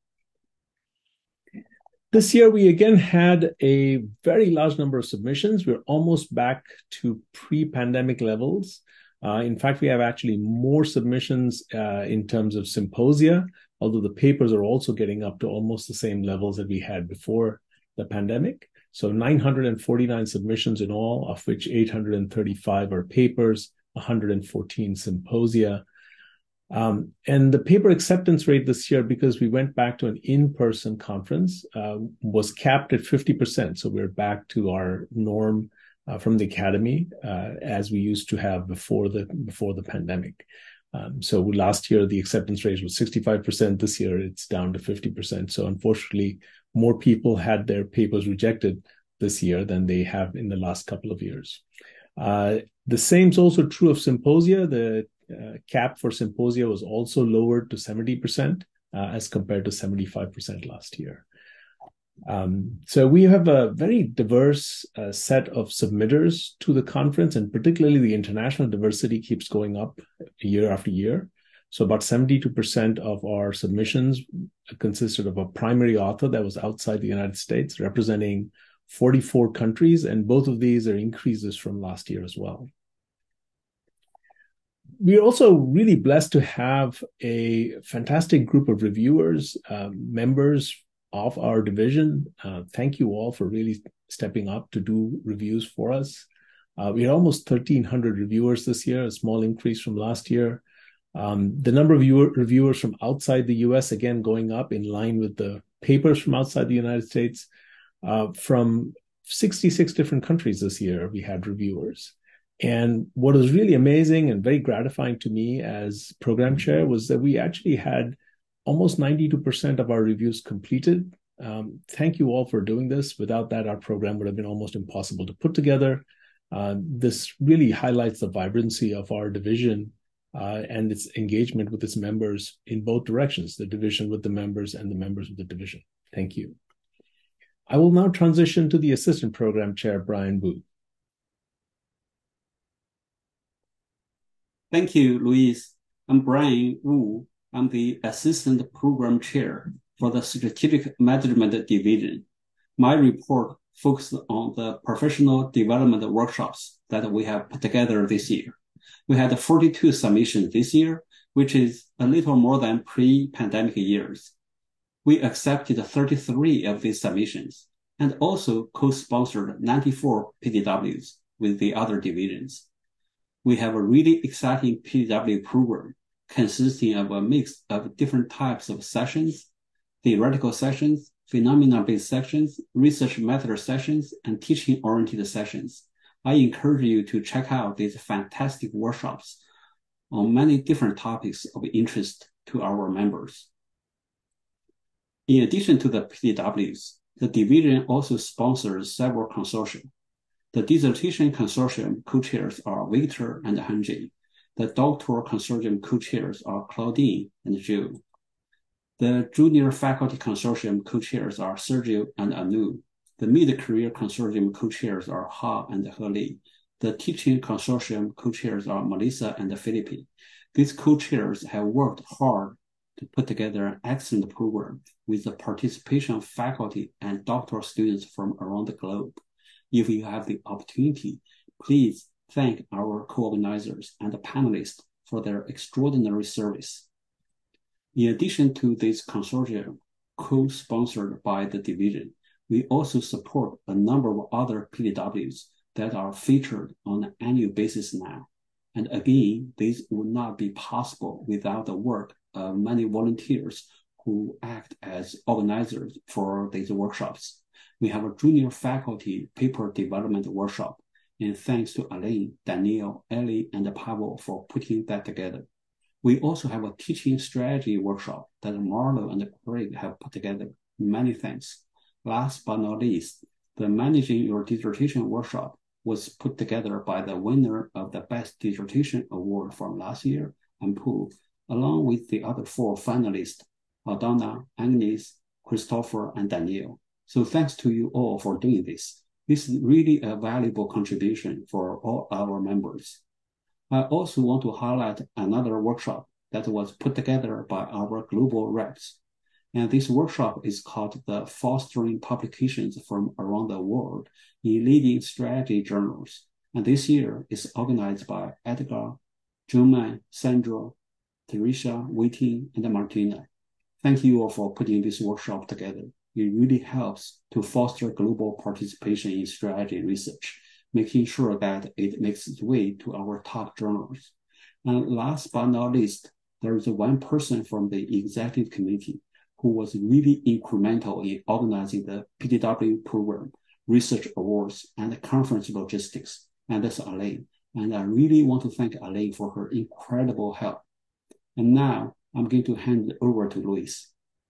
This year, we again had a very large number of submissions. We're almost back to pre-pandemic levels. Uh, in fact, we have actually more submissions uh, in terms of symposia, although the papers are also getting up to almost the same levels that we had before the pandemic. So nine hundred forty-nine submissions in all, of which eight hundred thirty-five are papers, one hundred fourteen symposia. Um, and the paper acceptance rate this year, because we went back to an in-person conference, uh, was capped at fifty percent. So we're back to our norm uh, from the academy uh, as we used to have before the before the pandemic. Um, so last year, the acceptance rate was sixty-five percent. This year, it's down to fifty percent. So unfortunately, more people had their papers rejected this year than they have in the last couple of years. Uh, the same is also true of symposia. The uh, cap for symposia was also lowered to seventy percent uh, as compared to seventy-five percent last year. Um, so we have a very diverse uh, set of submitters to the conference, and particularly the international diversity keeps going up year after year. So about seventy-two percent of our submissions consisted of a primary author that was outside the United States, representing forty-four countries, and both of these are increases from last year as well. We're also really blessed to have a fantastic group of reviewers, uh, members of our division. Uh, thank you all for really stepping up to do reviews for us. Uh, we had almost thirteen hundred reviewers this year, a small increase from last year. Um, the number of viewer, reviewers from outside the U S, again, going up in line with the papers from outside the United States. Uh, from sixty-six different countries this year, we had reviewers. And what was really amazing and very gratifying to me as program chair was that we actually had almost ninety-two percent of our reviews completed. Um, thank you all for doing this. Without that, our program would have been almost impossible to put together. Uh, this really highlights the vibrancy of our division uh, and its engagement with its members in both directions, the division with the members and the members of the division. Thank you. I will now transition to the Assistant Program Chair, Brian Booth. Thank you, Luis. I'm Brian Wu. I'm the Assistant Program Chair for the Strategic Management Division. My report focused on the professional development workshops that we have put together this year. We had forty-two submissions this year, which is a little more than pre-pandemic years. We accepted thirty-three of these submissions and also co-sponsored ninety-four P D Ws with the other divisions. We have a really exciting P D W program consisting of a mix of different types of sessions, theoretical sessions, phenomena-based sessions, research method sessions, and teaching-oriented sessions. I encourage you to check out these fantastic workshops on many different topics of interest to our members. In addition to the P D Ws, the division also sponsors several consortia. The dissertation consortium co-chairs are Victor and Hanji. The doctoral consortium co-chairs are Claudine and Joe. The junior faculty consortium co-chairs are Sergio and Anu. The mid-career consortium co-chairs are Ha and He. The teaching consortium co-chairs are Melissa and Philippi. These co-chairs have worked hard to put together an excellent program with the participation of faculty and doctoral students from around the globe. If you have the opportunity, please thank our co-organizers and the panelists for their extraordinary service. In addition to this consortium co-sponsored by the division, we also support a number of other P D Ws that are featured on an annual basis now. And again, this would not be possible without the work of many volunteers who act as organizers for these workshops. We have a junior faculty paper development workshop, and thanks to Alain, Daniel, Ellie, and Pavel for putting that together. We also have a teaching strategy workshop that Marlo and Craig have put together. Many thanks. Last but not least, the Managing Your Dissertation workshop was put together by the winner of the Best Dissertation Award from last year, Ampul, along with the other four finalists, Aldana, Agnes, Christopher, and Daniel. So thanks to you all for doing this. This is really a valuable contribution for all our members. I also want to highlight another workshop that was put together by our global reps. And this workshop is called the Fostering Publications from Around the World in Leading Strategy Journals. And this year is organized by Edgar, Juman, Sandra, Teresa, Waiting, and Martina. Thank you all for putting this workshop together. It really helps to foster global participation in strategy research, making sure that it makes its way to our top journals. And last but not least, there is one person from the executive committee who was really incremental in organizing the P D W program, research awards, and conference logistics, and that's Alain. And I really want to thank Alain for her incredible help. And now I'm going to hand it over to Louise.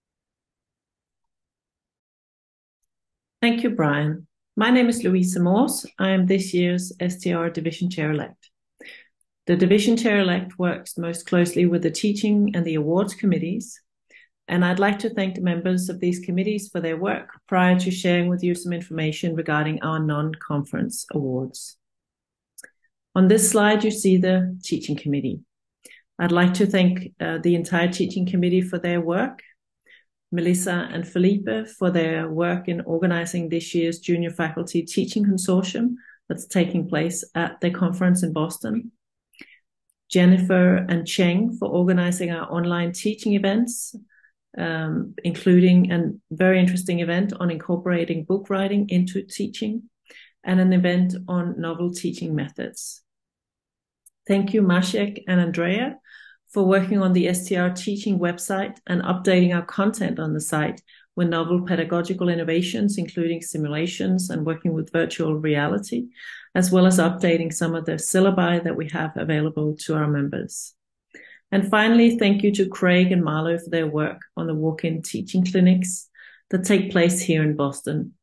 Thank you, Brian. My name is Louisa Morse. I am this year's S T R Division Chair-elect. The Division Chair-elect works most closely with the teaching and the awards committees, and I'd like to thank the members of these committees for their work prior to sharing with you some information regarding our non-conference awards. On this slide, you see the teaching committee. I'd like to thank uh, the entire teaching committee for their work, Melissa and Felipe for their work in organizing this year's Junior Faculty Teaching Consortium that's taking place at the conference in Boston, Jennifer and Cheng for organizing our online teaching events, um, including a very interesting event on incorporating book writing into teaching, and an event on novel teaching methods. Thank you, Maciek and Andrea, for working on the S T R teaching website and updating our content on the site with novel pedagogical innovations, including simulations and working with virtual reality, as well as updating some of the syllabi that we have available to our members. And finally, thank you to Craig and Marlo for their work on the walk-in teaching clinics that take place here in Boston.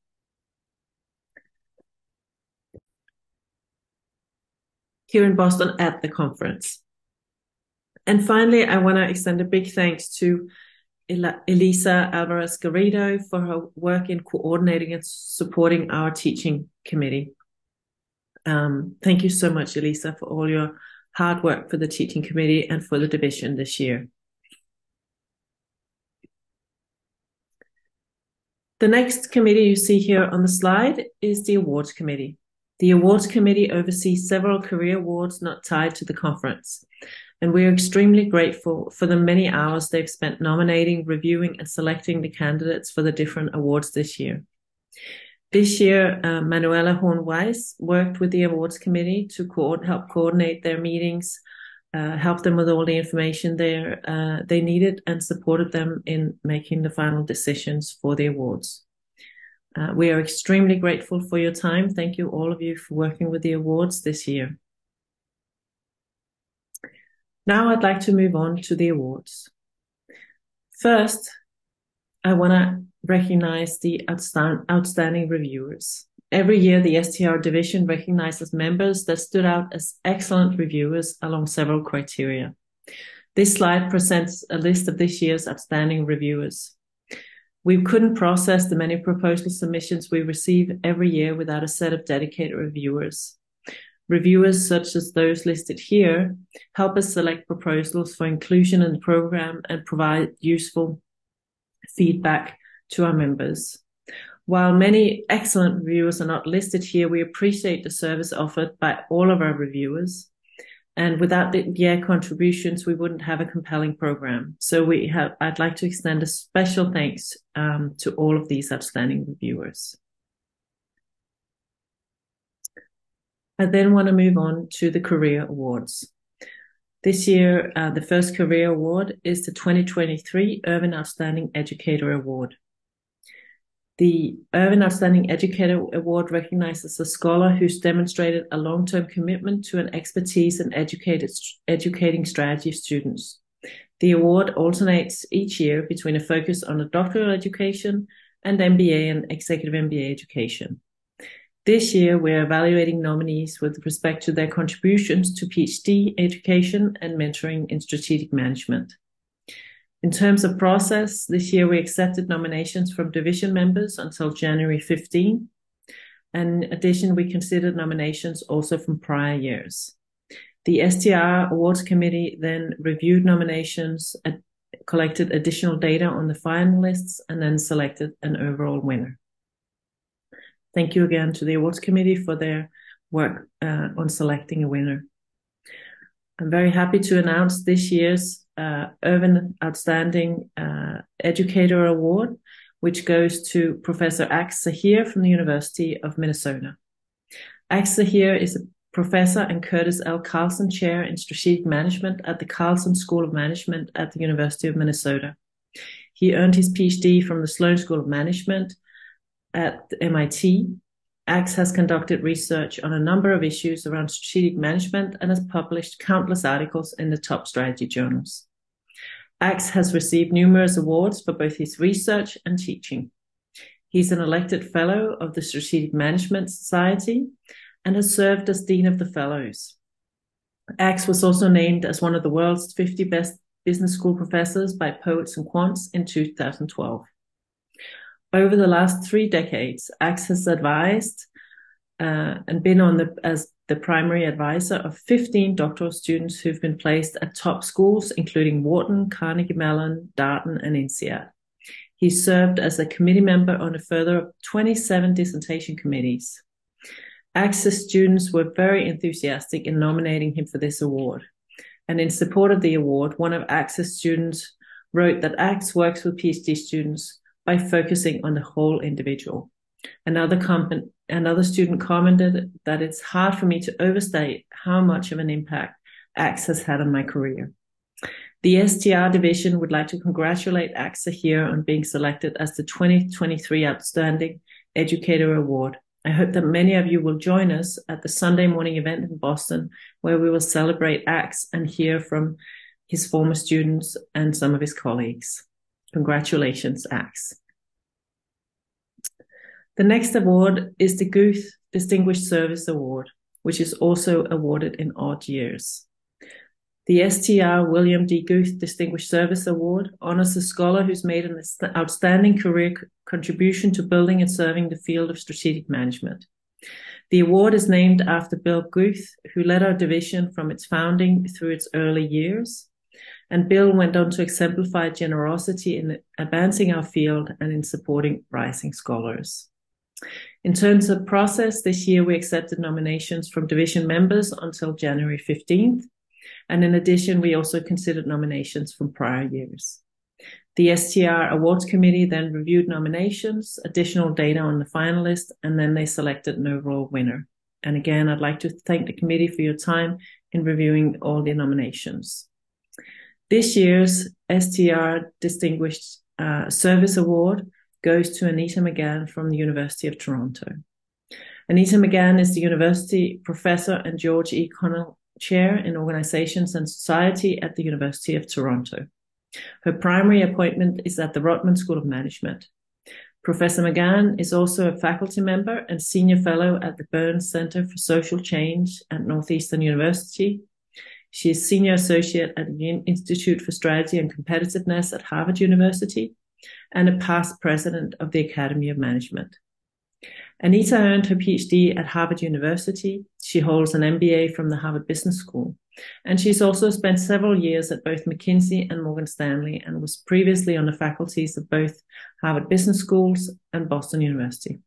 Here in Boston at the conference. And finally, I want to extend a big thanks to Elisa Alvarez Garrido for her work in coordinating and supporting our teaching committee. Um, thank you so much, Elisa, for all your hard work for the teaching committee and for the division this year. The next committee you see here on the slide is the awards committee. The awards committee oversees several career awards not tied to the conference, and we are extremely grateful for the many hours they've spent nominating, reviewing, and selecting the candidates for the different awards this year. This year, uh, Manuela Horn-Weiss worked with the awards committee to co- help coordinate their meetings, uh, help them with all the information there, uh, they needed, and supported them in making the final decisions for the awards. Uh, we are extremely grateful for your time. Thank you, all of you, for working with the awards this year. Now I'd like to move on to the awards. First, I want to recognize the outstand- outstanding reviewers. Every year, the S T R division recognizes members that stood out as excellent reviewers along several criteria. This slide presents a list of this year's outstanding reviewers. We couldn't process the many proposal submissions we receive every year without a set of dedicated reviewers. Reviewers such as those listed here help us select proposals for inclusion in the program and provide useful feedback to our members. While many excellent reviewers are not listed here, we appreciate the service offered by all of our reviewers. And without their contributions, we wouldn't have a compelling program. So we have, I'd like to extend a special thanks um, to all of these outstanding reviewers. I then want to move on to the Career Awards. This year, uh, the first Career Award is the twenty twenty-three Irvine Outstanding Educator Award. The Irvine Outstanding Educator Award recognizes a scholar who's demonstrated a long-term commitment to an expertise in educated, educating strategy of students. The award alternates each year between a focus on a doctoral education and M B A and executive M B A education. This year, we're evaluating nominees with respect to their contributions to PhD education and mentoring in strategic management. In terms of process, this year we accepted nominations from division members until January fifteenth. And in addition, we considered nominations also from prior years. The S T R Awards Committee then reviewed nominations, collected additional data on the finalists, and then selected an overall winner. Thank you again to the Awards Committee for their work uh, on selecting a winner. I'm very happy to announce this year's uh, Irvine Outstanding uh, Educator Award, which goes to Professor Ax Zahir from the University of Minnesota. Ax Zahir is a professor and Curtis L. Carlson Chair in Strategic Management at the Carlson School of Management at the University of Minnesota. He earned his PhD from the Sloan School of Management at M I T. Ax has conducted research on a number of issues around strategic management and has published countless articles in the top strategy journals. Ax has received numerous awards for both his research and teaching. He's an elected fellow of the Strategic Management Society and has served as Dean of the Fellows. Ax was also named as one of the world's fifty best business school professors by Poets and Quants in two thousand twelve. Over the last three decades, Ax has advised uh, and been on the as the primary advisor of fifteen doctoral students who've been placed at top schools, including Wharton, Carnegie Mellon, Darton, and INSEAD. He served as a committee member on a further twenty-seven dissertation committees. Ax's students were very enthusiastic in nominating him for this award. And in support of the award, one of Ax's students wrote that Ax works with PhD students by focusing on the whole individual. Another, com- another student commented that it's hard for me to overstate how much of an impact Ax has had on my career. The S T R division would like to congratulate Ax Zahir on being selected as the twenty twenty-three Outstanding Educator Award. I hope that many of you will join us at the Sunday morning event in Boston, where we will celebrate Ax and hear from his former students and some of his colleagues. Congratulations, Ax. The next award is the Guth Distinguished Service Award, which is also awarded in odd years. The S T R William D. Guth Distinguished Service Award honors a scholar who's made an outstanding career contribution to building and serving the field of strategic management. The award is named after Bill Guth, who led our division from its founding through its early years. And Bill went on to exemplify generosity in advancing our field and in supporting rising scholars. In terms of process, this year we accepted nominations from division members until January fifteenth. And in addition, we also considered nominations from prior years. The S T R Awards Committee then reviewed nominations, additional data on the finalists, and then they selected an overall winner. And again, I'd like to thank the committee for your time in reviewing all the nominations. This year's S T R Distinguished uh, Service Award goes to Anita McGann from the University of Toronto. Anita McGann is the university professor and George E. Connell Chair in Organizations and Society at the University of Toronto. Her primary appointment is at the Rotman School of Management. Professor McGann is also a faculty member and senior fellow at the Burns Center for Social Change at Northeastern University. She is senior associate at the Institute for Strategy and Competitiveness at Harvard University and a past president of the Academy of Management. Anita earned her PhD at Harvard University. She holds an M B A from the Harvard Business School. And she's also spent several years at both McKinsey and Morgan Stanley and was previously on the faculties of both Harvard Business Schools and Boston University.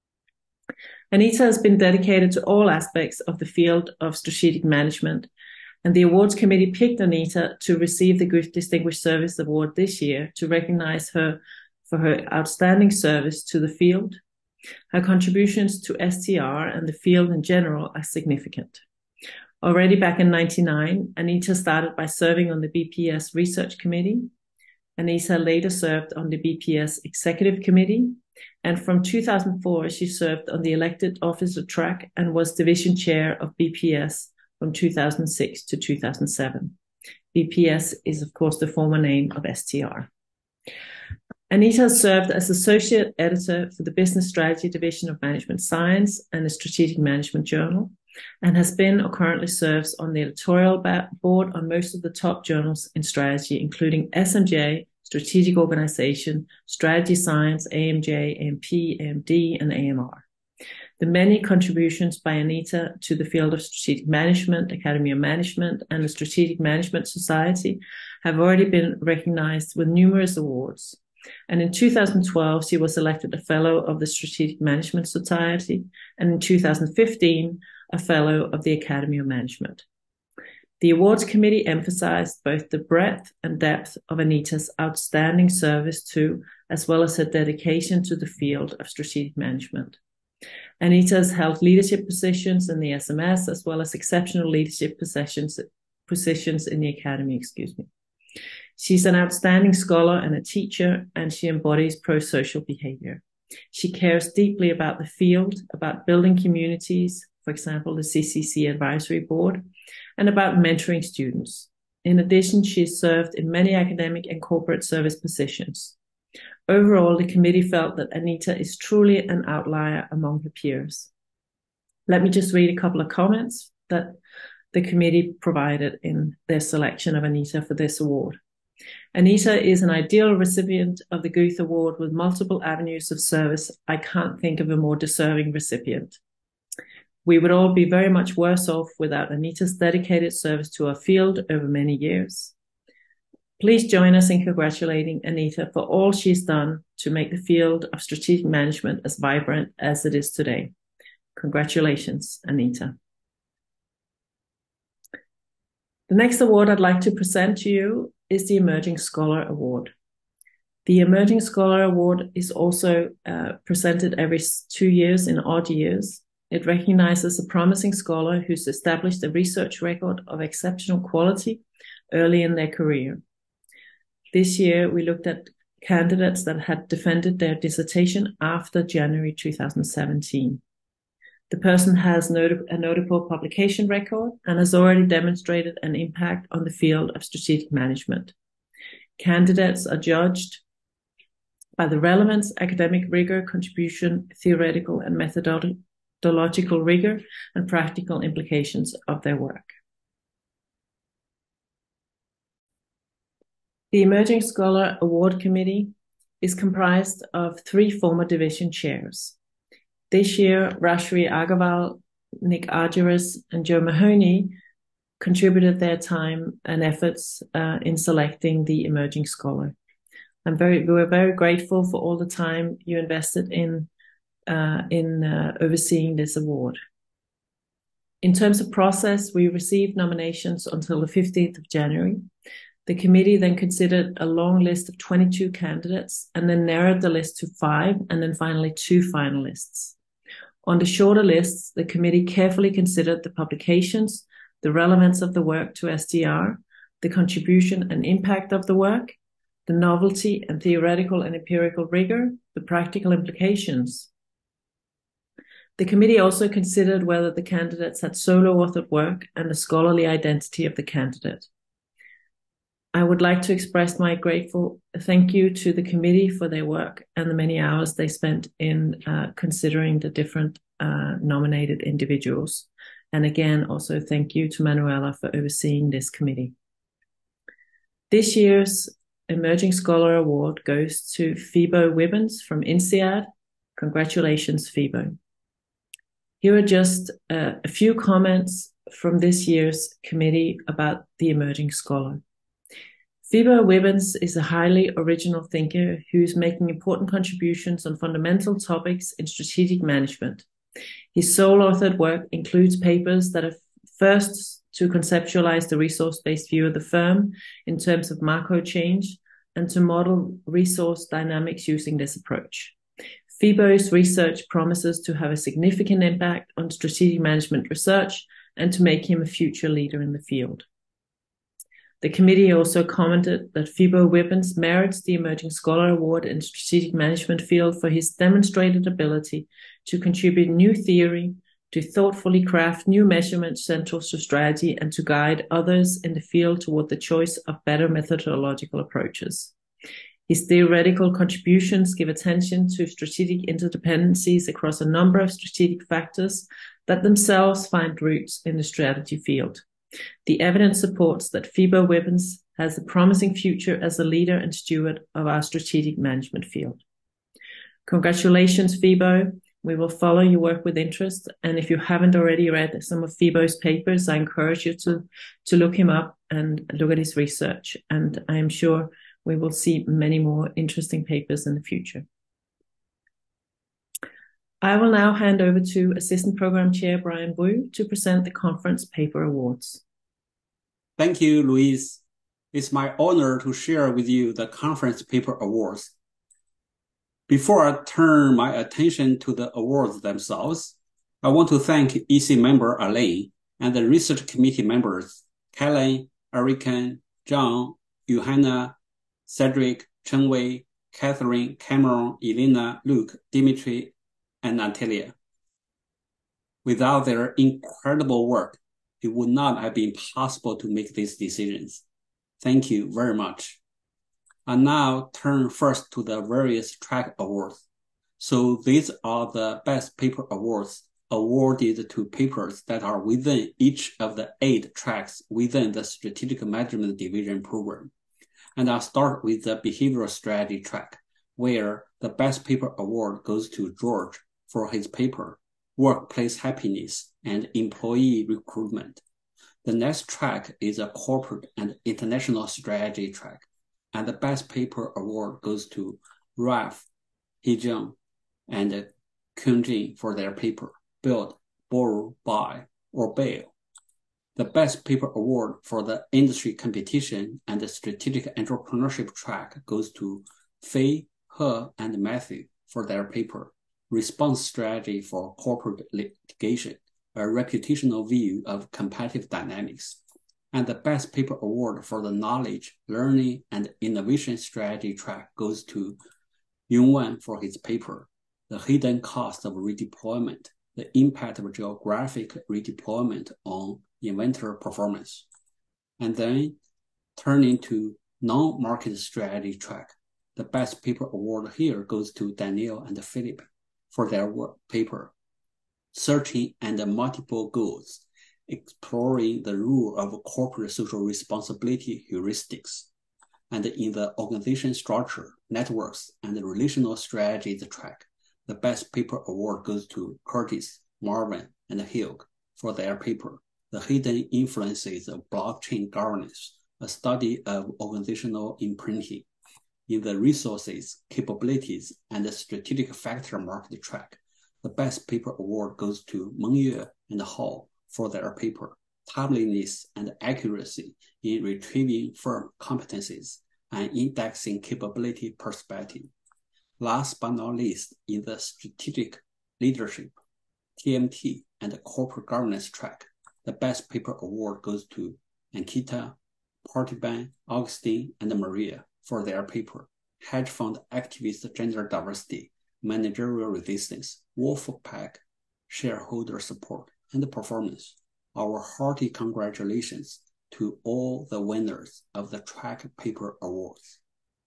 Anita has been dedicated to all aspects of the field of strategic management, and the awards committee picked Anita to receive the Guth Distinguished Service Award this year to recognize her for her outstanding service to the field. Her contributions to S T R and the field in general are significant. Already back in ninety-nine, Anita started by serving on the B P S Research Committee. Anita later served on the B P S Executive Committee, and from two thousand four, she served on the elected officer track and was division chair of B P S from two thousand six to two thousand seven. B P S is, of course, the former name of S T R. Anita served as associate editor for the Business Strategy Division of Management Science and the Strategic Management Journal, and has been or currently serves on the editorial board on most of the top journals in strategy, including S M J, Strategic Organization, Strategy Science, A M J, A M P, A M D, and A M R. The many contributions by Anita to the field of strategic management, Academy of Management, and the Strategic Management Society have already been recognized with numerous awards. And in two thousand twelve, she was elected a fellow of the Strategic Management Society, and in two thousand fifteen, a fellow of the Academy of Management. The awards committee emphasized both the breadth and depth of Anita's outstanding service to, as well as her dedication to the field of strategic management. Anita has held leadership positions in the S M S, as well as exceptional leadership positions, positions in the Academy, excuse me. She's an outstanding scholar and a teacher, and she embodies pro-social behavior. She cares deeply about the field, about building communities, for example, the C C C Advisory Board, and about mentoring students. In addition, she has served in many academic and corporate service positions. Overall, the committee felt that Anita is truly an outlier among her peers. Let me just read a couple of comments that the committee provided in their selection of Anita for this award. Anita is an ideal recipient of the Guth Award with multiple avenues of service. I can't think of a more deserving recipient. We would all be very much worse off without Anita's dedicated service to our field over many years. Please join us in congratulating Anita for all she's done to make the field of strategic management as vibrant as it is today. Congratulations, Anita. The next award I'd like to present to you is the Emerging Scholar Award. The Emerging Scholar Award is also uh, presented every two years in odd years. It recognizes a promising scholar who's established a research record of exceptional quality early in their career. This year, we looked at candidates that had defended their dissertation after January two thousand seventeen. The person has not- a notable publication record and has already demonstrated an impact on the field of strategic management. Candidates are judged by the relevance, academic rigor, contribution, theoretical and methodological rigor, and practical implications of their work. The Emerging Scholar Award Committee is comprised of three former division chairs. This year, Rashri Agarwal, Nick Argyris, and Joe Mahoney contributed their time and efforts uh, in selecting the Emerging Scholar. I'm very, we're very grateful for all the time you invested in, uh, in uh, overseeing this award. In terms of process, we received nominations until the fifteenth of January. The committee then considered a long list of twenty-two candidates and then narrowed the list to five and then finally two finalists. On the shorter lists, the committee carefully considered the publications, the relevance of the work to S T R, the contribution and impact of the work, the novelty and theoretical and empirical rigor, the practical implications. The committee also considered whether the candidates had solo authored work and the scholarly identity of the candidate. I would like to express my grateful thank you to the committee for their work and the many hours they spent in uh, considering the different uh, nominated individuals. And again, also thank you to Manuela for overseeing this committee. This year's Emerging Scholar Award goes to Phoebo Wibbens from INSEAD. Congratulations, Phoebo. Here are just uh, a few comments from this year's committee about the Emerging Scholar. Phoebo Wibbens is a highly original thinker who's making important contributions on fundamental topics in strategic management. His sole-authored work includes papers that are first to conceptualize the resource-based view of the firm in terms of macro change and to model resource dynamics using this approach. Phoebo's research promises to have a significant impact on strategic management research and to make him a future leader in the field. The committee also commented that Phoebo Wibbens merits the Emerging Scholar Award in the strategic management field for his demonstrated ability to contribute new theory, to thoughtfully craft new measurements central to strategy, and to guide others in the field toward the choice of better methodological approaches. His theoretical contributions give attention to strategic interdependencies across a number of strategic factors that themselves find roots in the strategy field. The evidence supports that Phoebo Wibbens has a promising future as a leader and steward of our strategic management field. Congratulations, Phoebo. We will follow your work with interest. And if you haven't already read some of Phoebo's papers, I encourage you to, to look him up and look at his research. And I am sure we will see many more interesting papers in the future. I will now hand over to Assistant Program Chair Brian Wu to present the Conference Paper Awards. Thank you, Louise. It's my honor to share with you the Conference Paper Awards. Before I turn my attention to the awards themselves, I want to thank E C member Alain and the research committee members, Kellen, Erican, John, Johanna, Cedric, Chenwei, Catherine, Cameron, Elena, Luke, Dimitri, and Natalia. Without their incredible work, it would not have been possible to make these decisions. Thank you very much. I now turn first to the various track awards. So these are the best paper awards awarded to papers that are within each of the eight tracks within the Strategic Management Division program. And I'll start with the Behavioral Strategy track, where the best paper award goes to George for his paper, Workplace Happiness and Employee Recruitment. The next track is a Corporate and International Strategy track, and the best paper award goes to Ralph, Hejiang, and Kunjin for their paper, Build, Borrow, Buy, or Bail. The best paper award for the Industry Competition and the Strategic Entrepreneurship track goes to Fei, He, and Matthew for their paper, Response Strategy for Corporate Litigation, a reputational view of competitive dynamics. And the best paper award for the Knowledge, Learning, and Innovation Strategy track goes to Yongwan for his paper, The Hidden Cost of Redeployment, the Impact of Geographic Redeployment on Inventor Performance. And then turning to Non-Market Strategy track, the best paper award here goes to Danielle and Philip for their work paper, Searching and Multiple Goals, Exploring the Rule of Corporate Social Responsibility Heuristics. And in the Organization Structure, Networks, and Relational Strategies track, the best paper award goes to Curtis, Marvin, and Hugh for their paper, The Hidden Influences of Blockchain Governance, a study of organizational imprinting. In the Resources, Capabilities, and Strategic Factor Market track, the best paper award goes to Mengyue and Hall for their paper, Timeliness and Accuracy in Retrieving Firm Competencies and Indexing Capability Perspective. Last but not least, in the Strategic Leadership, T M T, and Corporate Governance track, the best paper award goes to Ankita, Partiban, Augustine, and Maria for their paper, Hedge Fund Activist Gender Diversity, Managerial Resistance, Wolfpack, Shareholder Support, and Performance. Our hearty congratulations to all the winners of the track paper awards.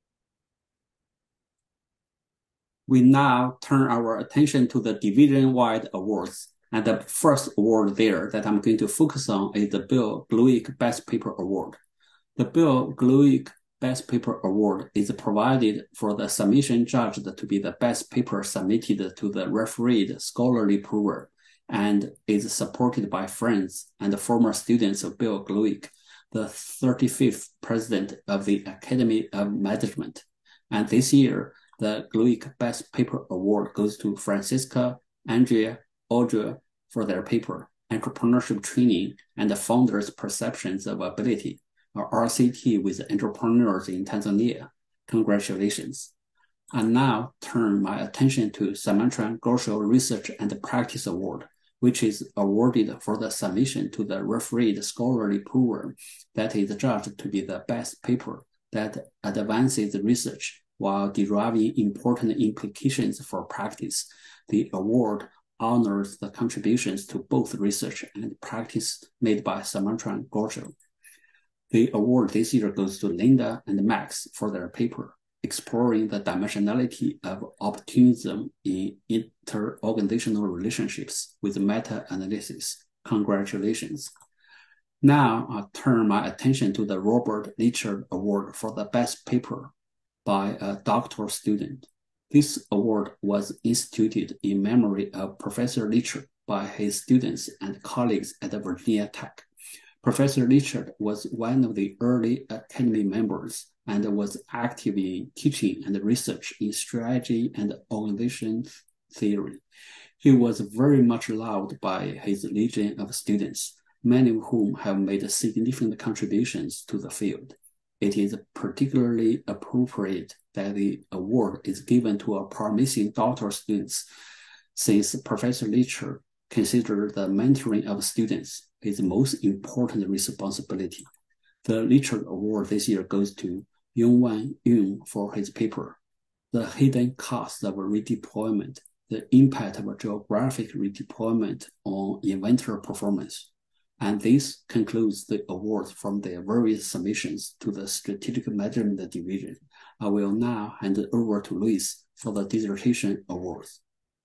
We now turn our attention to the division-wide awards, and the first award there that I'm going to focus on is the Bill Gluick Best Paper Award. The Bill Gluick Best Paper Award is provided for the submission judged to be the best paper submitted to the refereed scholarly program, and is supported by friends and former students of Bill Gluick, the thirty-fifth president of the Academy of Management. And this year, the Gluick Best Paper Award goes to Francisca, Andrea, Audrey for their paper, Entrepreneurship Training and the Founders' Perceptions of Ability, or R C T with Entrepreneurs in Tanzania. Congratulations. I now turn my attention to Samantha Gorshall Research and Practice Award, which is awarded for the submission to the refereed scholarly program that is judged to be the best paper that advances research while deriving important implications for practice. The award honors the contributions to both research and practice made by Samantha Gorshall. The award this year goes to Linda and Max for their paper, exploring the dimensionality of opportunism in inter-organizational relationships with meta-analysis. Congratulations. Now I'll turn my attention to the Robert Lichard Award for the best paper by a doctoral student. This award was instituted in memory of Professor Lichard by his students and colleagues at Virginia Tech. Professor Lichard was one of the early Academy members and was active in teaching and research in strategy and organization theory. He was very much loved by his legion of students, many of whom have made significant contributions to the field. It is particularly appropriate that the award is given to a promising doctoral students, since Professor Lichard considered the mentoring of students his most important responsibility. The Lichard Award this year goes to Yongwan Yun for his paper, The Hidden Cost of Redeployment, the Impact of Geographic Redeployment on Inventor Performance. And this concludes the awards from their various submissions to the Strategic Management Division. I will now hand it over to Luis for the dissertation awards.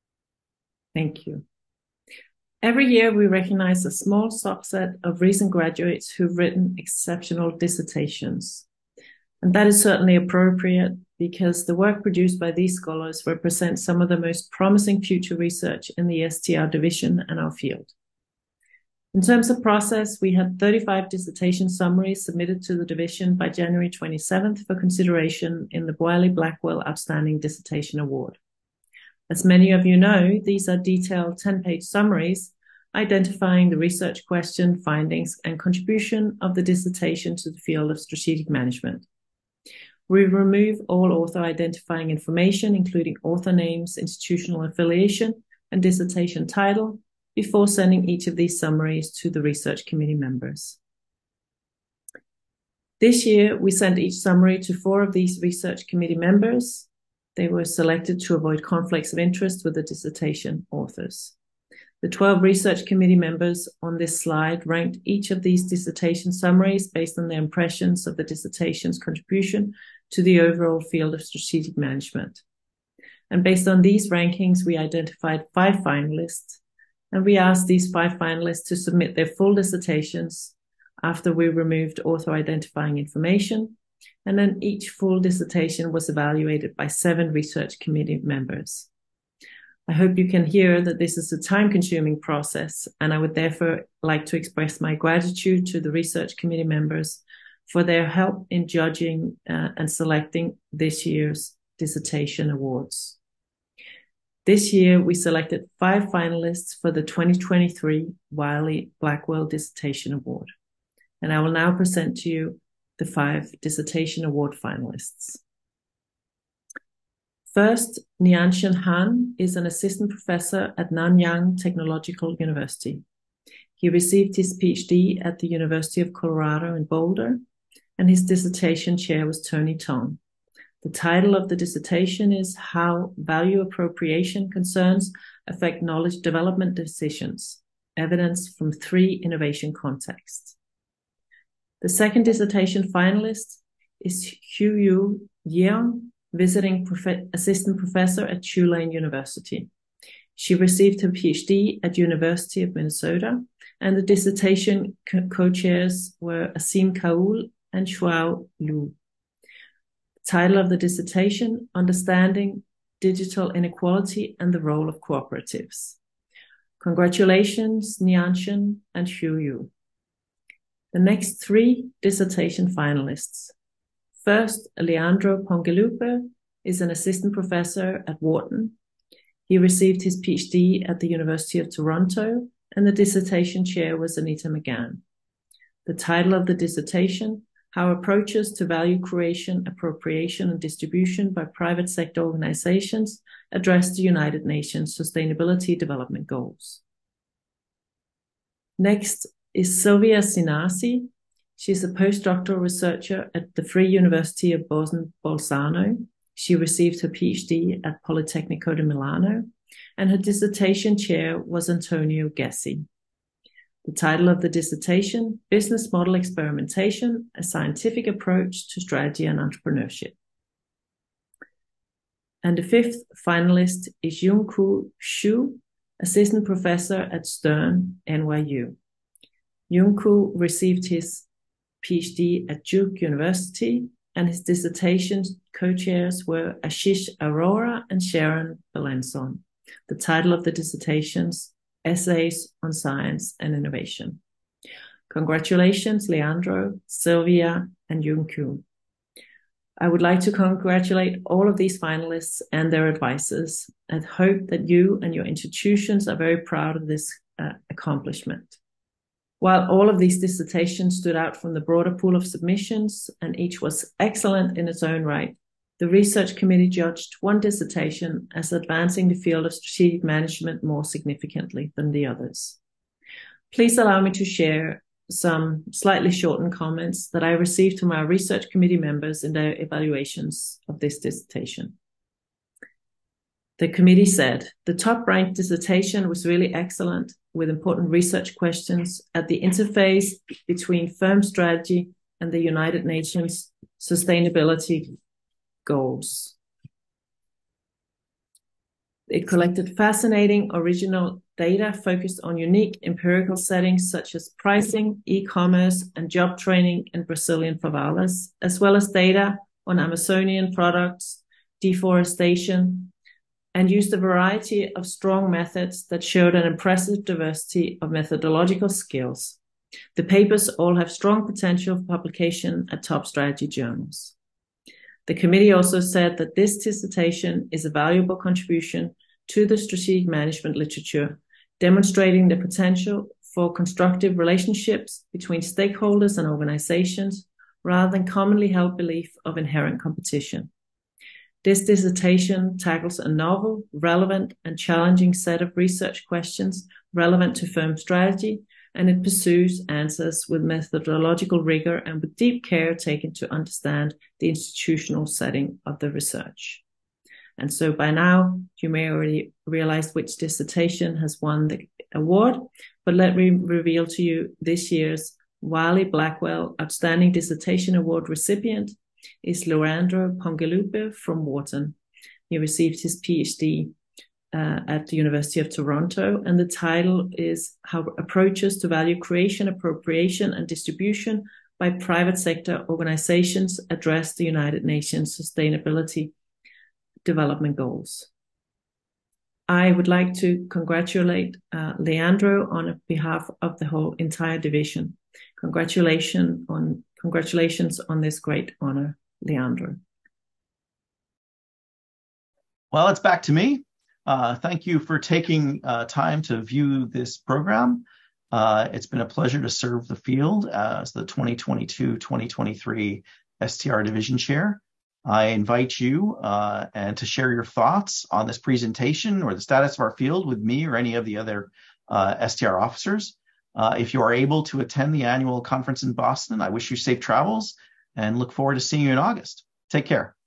Thank you. Every year, we recognize a small subset of recent graduates who've written exceptional dissertations. And that is certainly appropriate because the work produced by these scholars represents some of the most promising future research in the S T R division and our field. In terms of process, we had thirty-five dissertation summaries submitted to the division by January twenty-seventh for consideration in the Wiley-Blackwell Outstanding Dissertation Award. As many of you know, these are detailed ten-page summaries identifying the research question, findings, and contribution of the dissertation to the field of strategic management. We remove all author-identifying information, including author names, institutional affiliation, and dissertation title, before sending each of these summaries to the research committee members. This year, we sent each summary to four of these research committee members. They were selected to avoid conflicts of interest with the dissertation authors. The twelve research committee members on this slide ranked each of these dissertation summaries based on their impressions of the dissertation's contribution to the overall field of strategic management. And based on these rankings, we identified five finalists, and we asked these five finalists to submit their full dissertations after we removed author-identifying information, and then each full dissertation was evaluated by seven research committee members. I hope you can hear that this is a time-consuming process, and I would therefore like to express my gratitude to the research committee members for their help in judging uh, and selecting this year's dissertation awards. This year, we selected five finalists for the twenty twenty-three Wiley-Blackwell Dissertation Award, and I will now present to you the five dissertation award finalists. First, Nianshan Han is an assistant professor at Nanyang Technological University. He received his PhD at the University of Colorado in Boulder, and his dissertation chair was Tony Tong. The title of the dissertation is How Value Appropriation Concerns Affect Knowledge Development Decisions, Evidence from Three Innovation Contexts. The second dissertation finalist is Hu-Yu Yeong, visiting prof- assistant professor at Tulane University. She received her PhD at University of Minnesota, and the dissertation co-chairs were Asim Kaul and Shuao Liu. The title of the dissertation, Understanding Digital Inequality and the Role of Cooperatives. Congratulations, Nianshan and Hu-Yu. The next three dissertation finalists. First, Leandro Pongalupe is an assistant professor at Wharton. He received his PhD at the University of Toronto, and the dissertation chair was Anita McGann. The title of the dissertation, How Approaches to Value Creation, Appropriation, and Distribution by Private Sector Organizations Address the United Nations Sustainability Development Goals. Next is Silvia Sinasi. She's a postdoctoral researcher at the Free University of Bolzano. She received her PhD at Politecnico di Milano, and her dissertation chair was Antonio Gessi. The title of the dissertation, Business Model Experimentation, a Scientific Approach to Strategy and Entrepreneurship. And the fifth finalist is Young-Koo Shu, assistant professor at Stern, N Y U. Young-Koo received his PhD at Duke University, and his dissertation co-chairs were Ashish Arora and Sharon Belenson. The title of the dissertations, Essays on Science and Innovation. Congratulations, Leandro, Silvia, and Young-Koo. I would like to congratulate all of these finalists and their advisors, and hope that you and your institutions are very proud of this uh, accomplishment. While all of these dissertations stood out from the broader pool of submissions, and each was excellent in its own right, the research committee judged one dissertation as advancing the field of strategic management more significantly than the others. Please allow me to share some slightly shortened comments that I received from our research committee members in their evaluations of this dissertation. The committee said, the top-ranked dissertation was really excellent, with important research questions at the interface between firm strategy and the United Nations sustainability goals. It collected fascinating original data focused on unique empirical settings such as pricing, e-commerce, and job training in Brazilian favelas, as well as data on Amazonian products, deforestation, and used a variety of strong methods that showed an impressive diversity of methodological skills. The papers all have strong potential for publication at top strategy journals. The committee also said that this dissertation is a valuable contribution to the strategic management literature, demonstrating the potential for constructive relationships between stakeholders and organizations, rather than commonly held belief of inherent competition. This dissertation tackles a novel, relevant, and challenging set of research questions relevant to firm strategy, and it pursues answers with methodological rigor and with deep care taken to understand the institutional setting of the research. And so by now, you may already realize which dissertation has won the award, but let me reveal to you this year's Wiley Blackwell Outstanding Dissertation Award recipient is Leandro Pongalupe from Wharton. He received his PhD uh, at the University of Toronto, and the title is How Approaches to Value Creation, Appropriation, and Distribution by Private Sector Organizations Address the United Nations Sustainability Development Goals. I would like to congratulate uh, Leandro on behalf of the whole entire division. Congratulations on Congratulations on this great honor, Leandro. Well, it's back to me. Uh, thank you for taking uh, time to view this program. Uh, it's been a pleasure to serve the field as the twenty twenty-two twenty twenty-three S T R Division Chair. I invite you uh, and to share your thoughts on this presentation or the status of our field with me or any of the other uh, S T R officers. Uh, if you are able to attend the annual conference in Boston, I wish you safe travels and look forward to seeing you in August. Take care.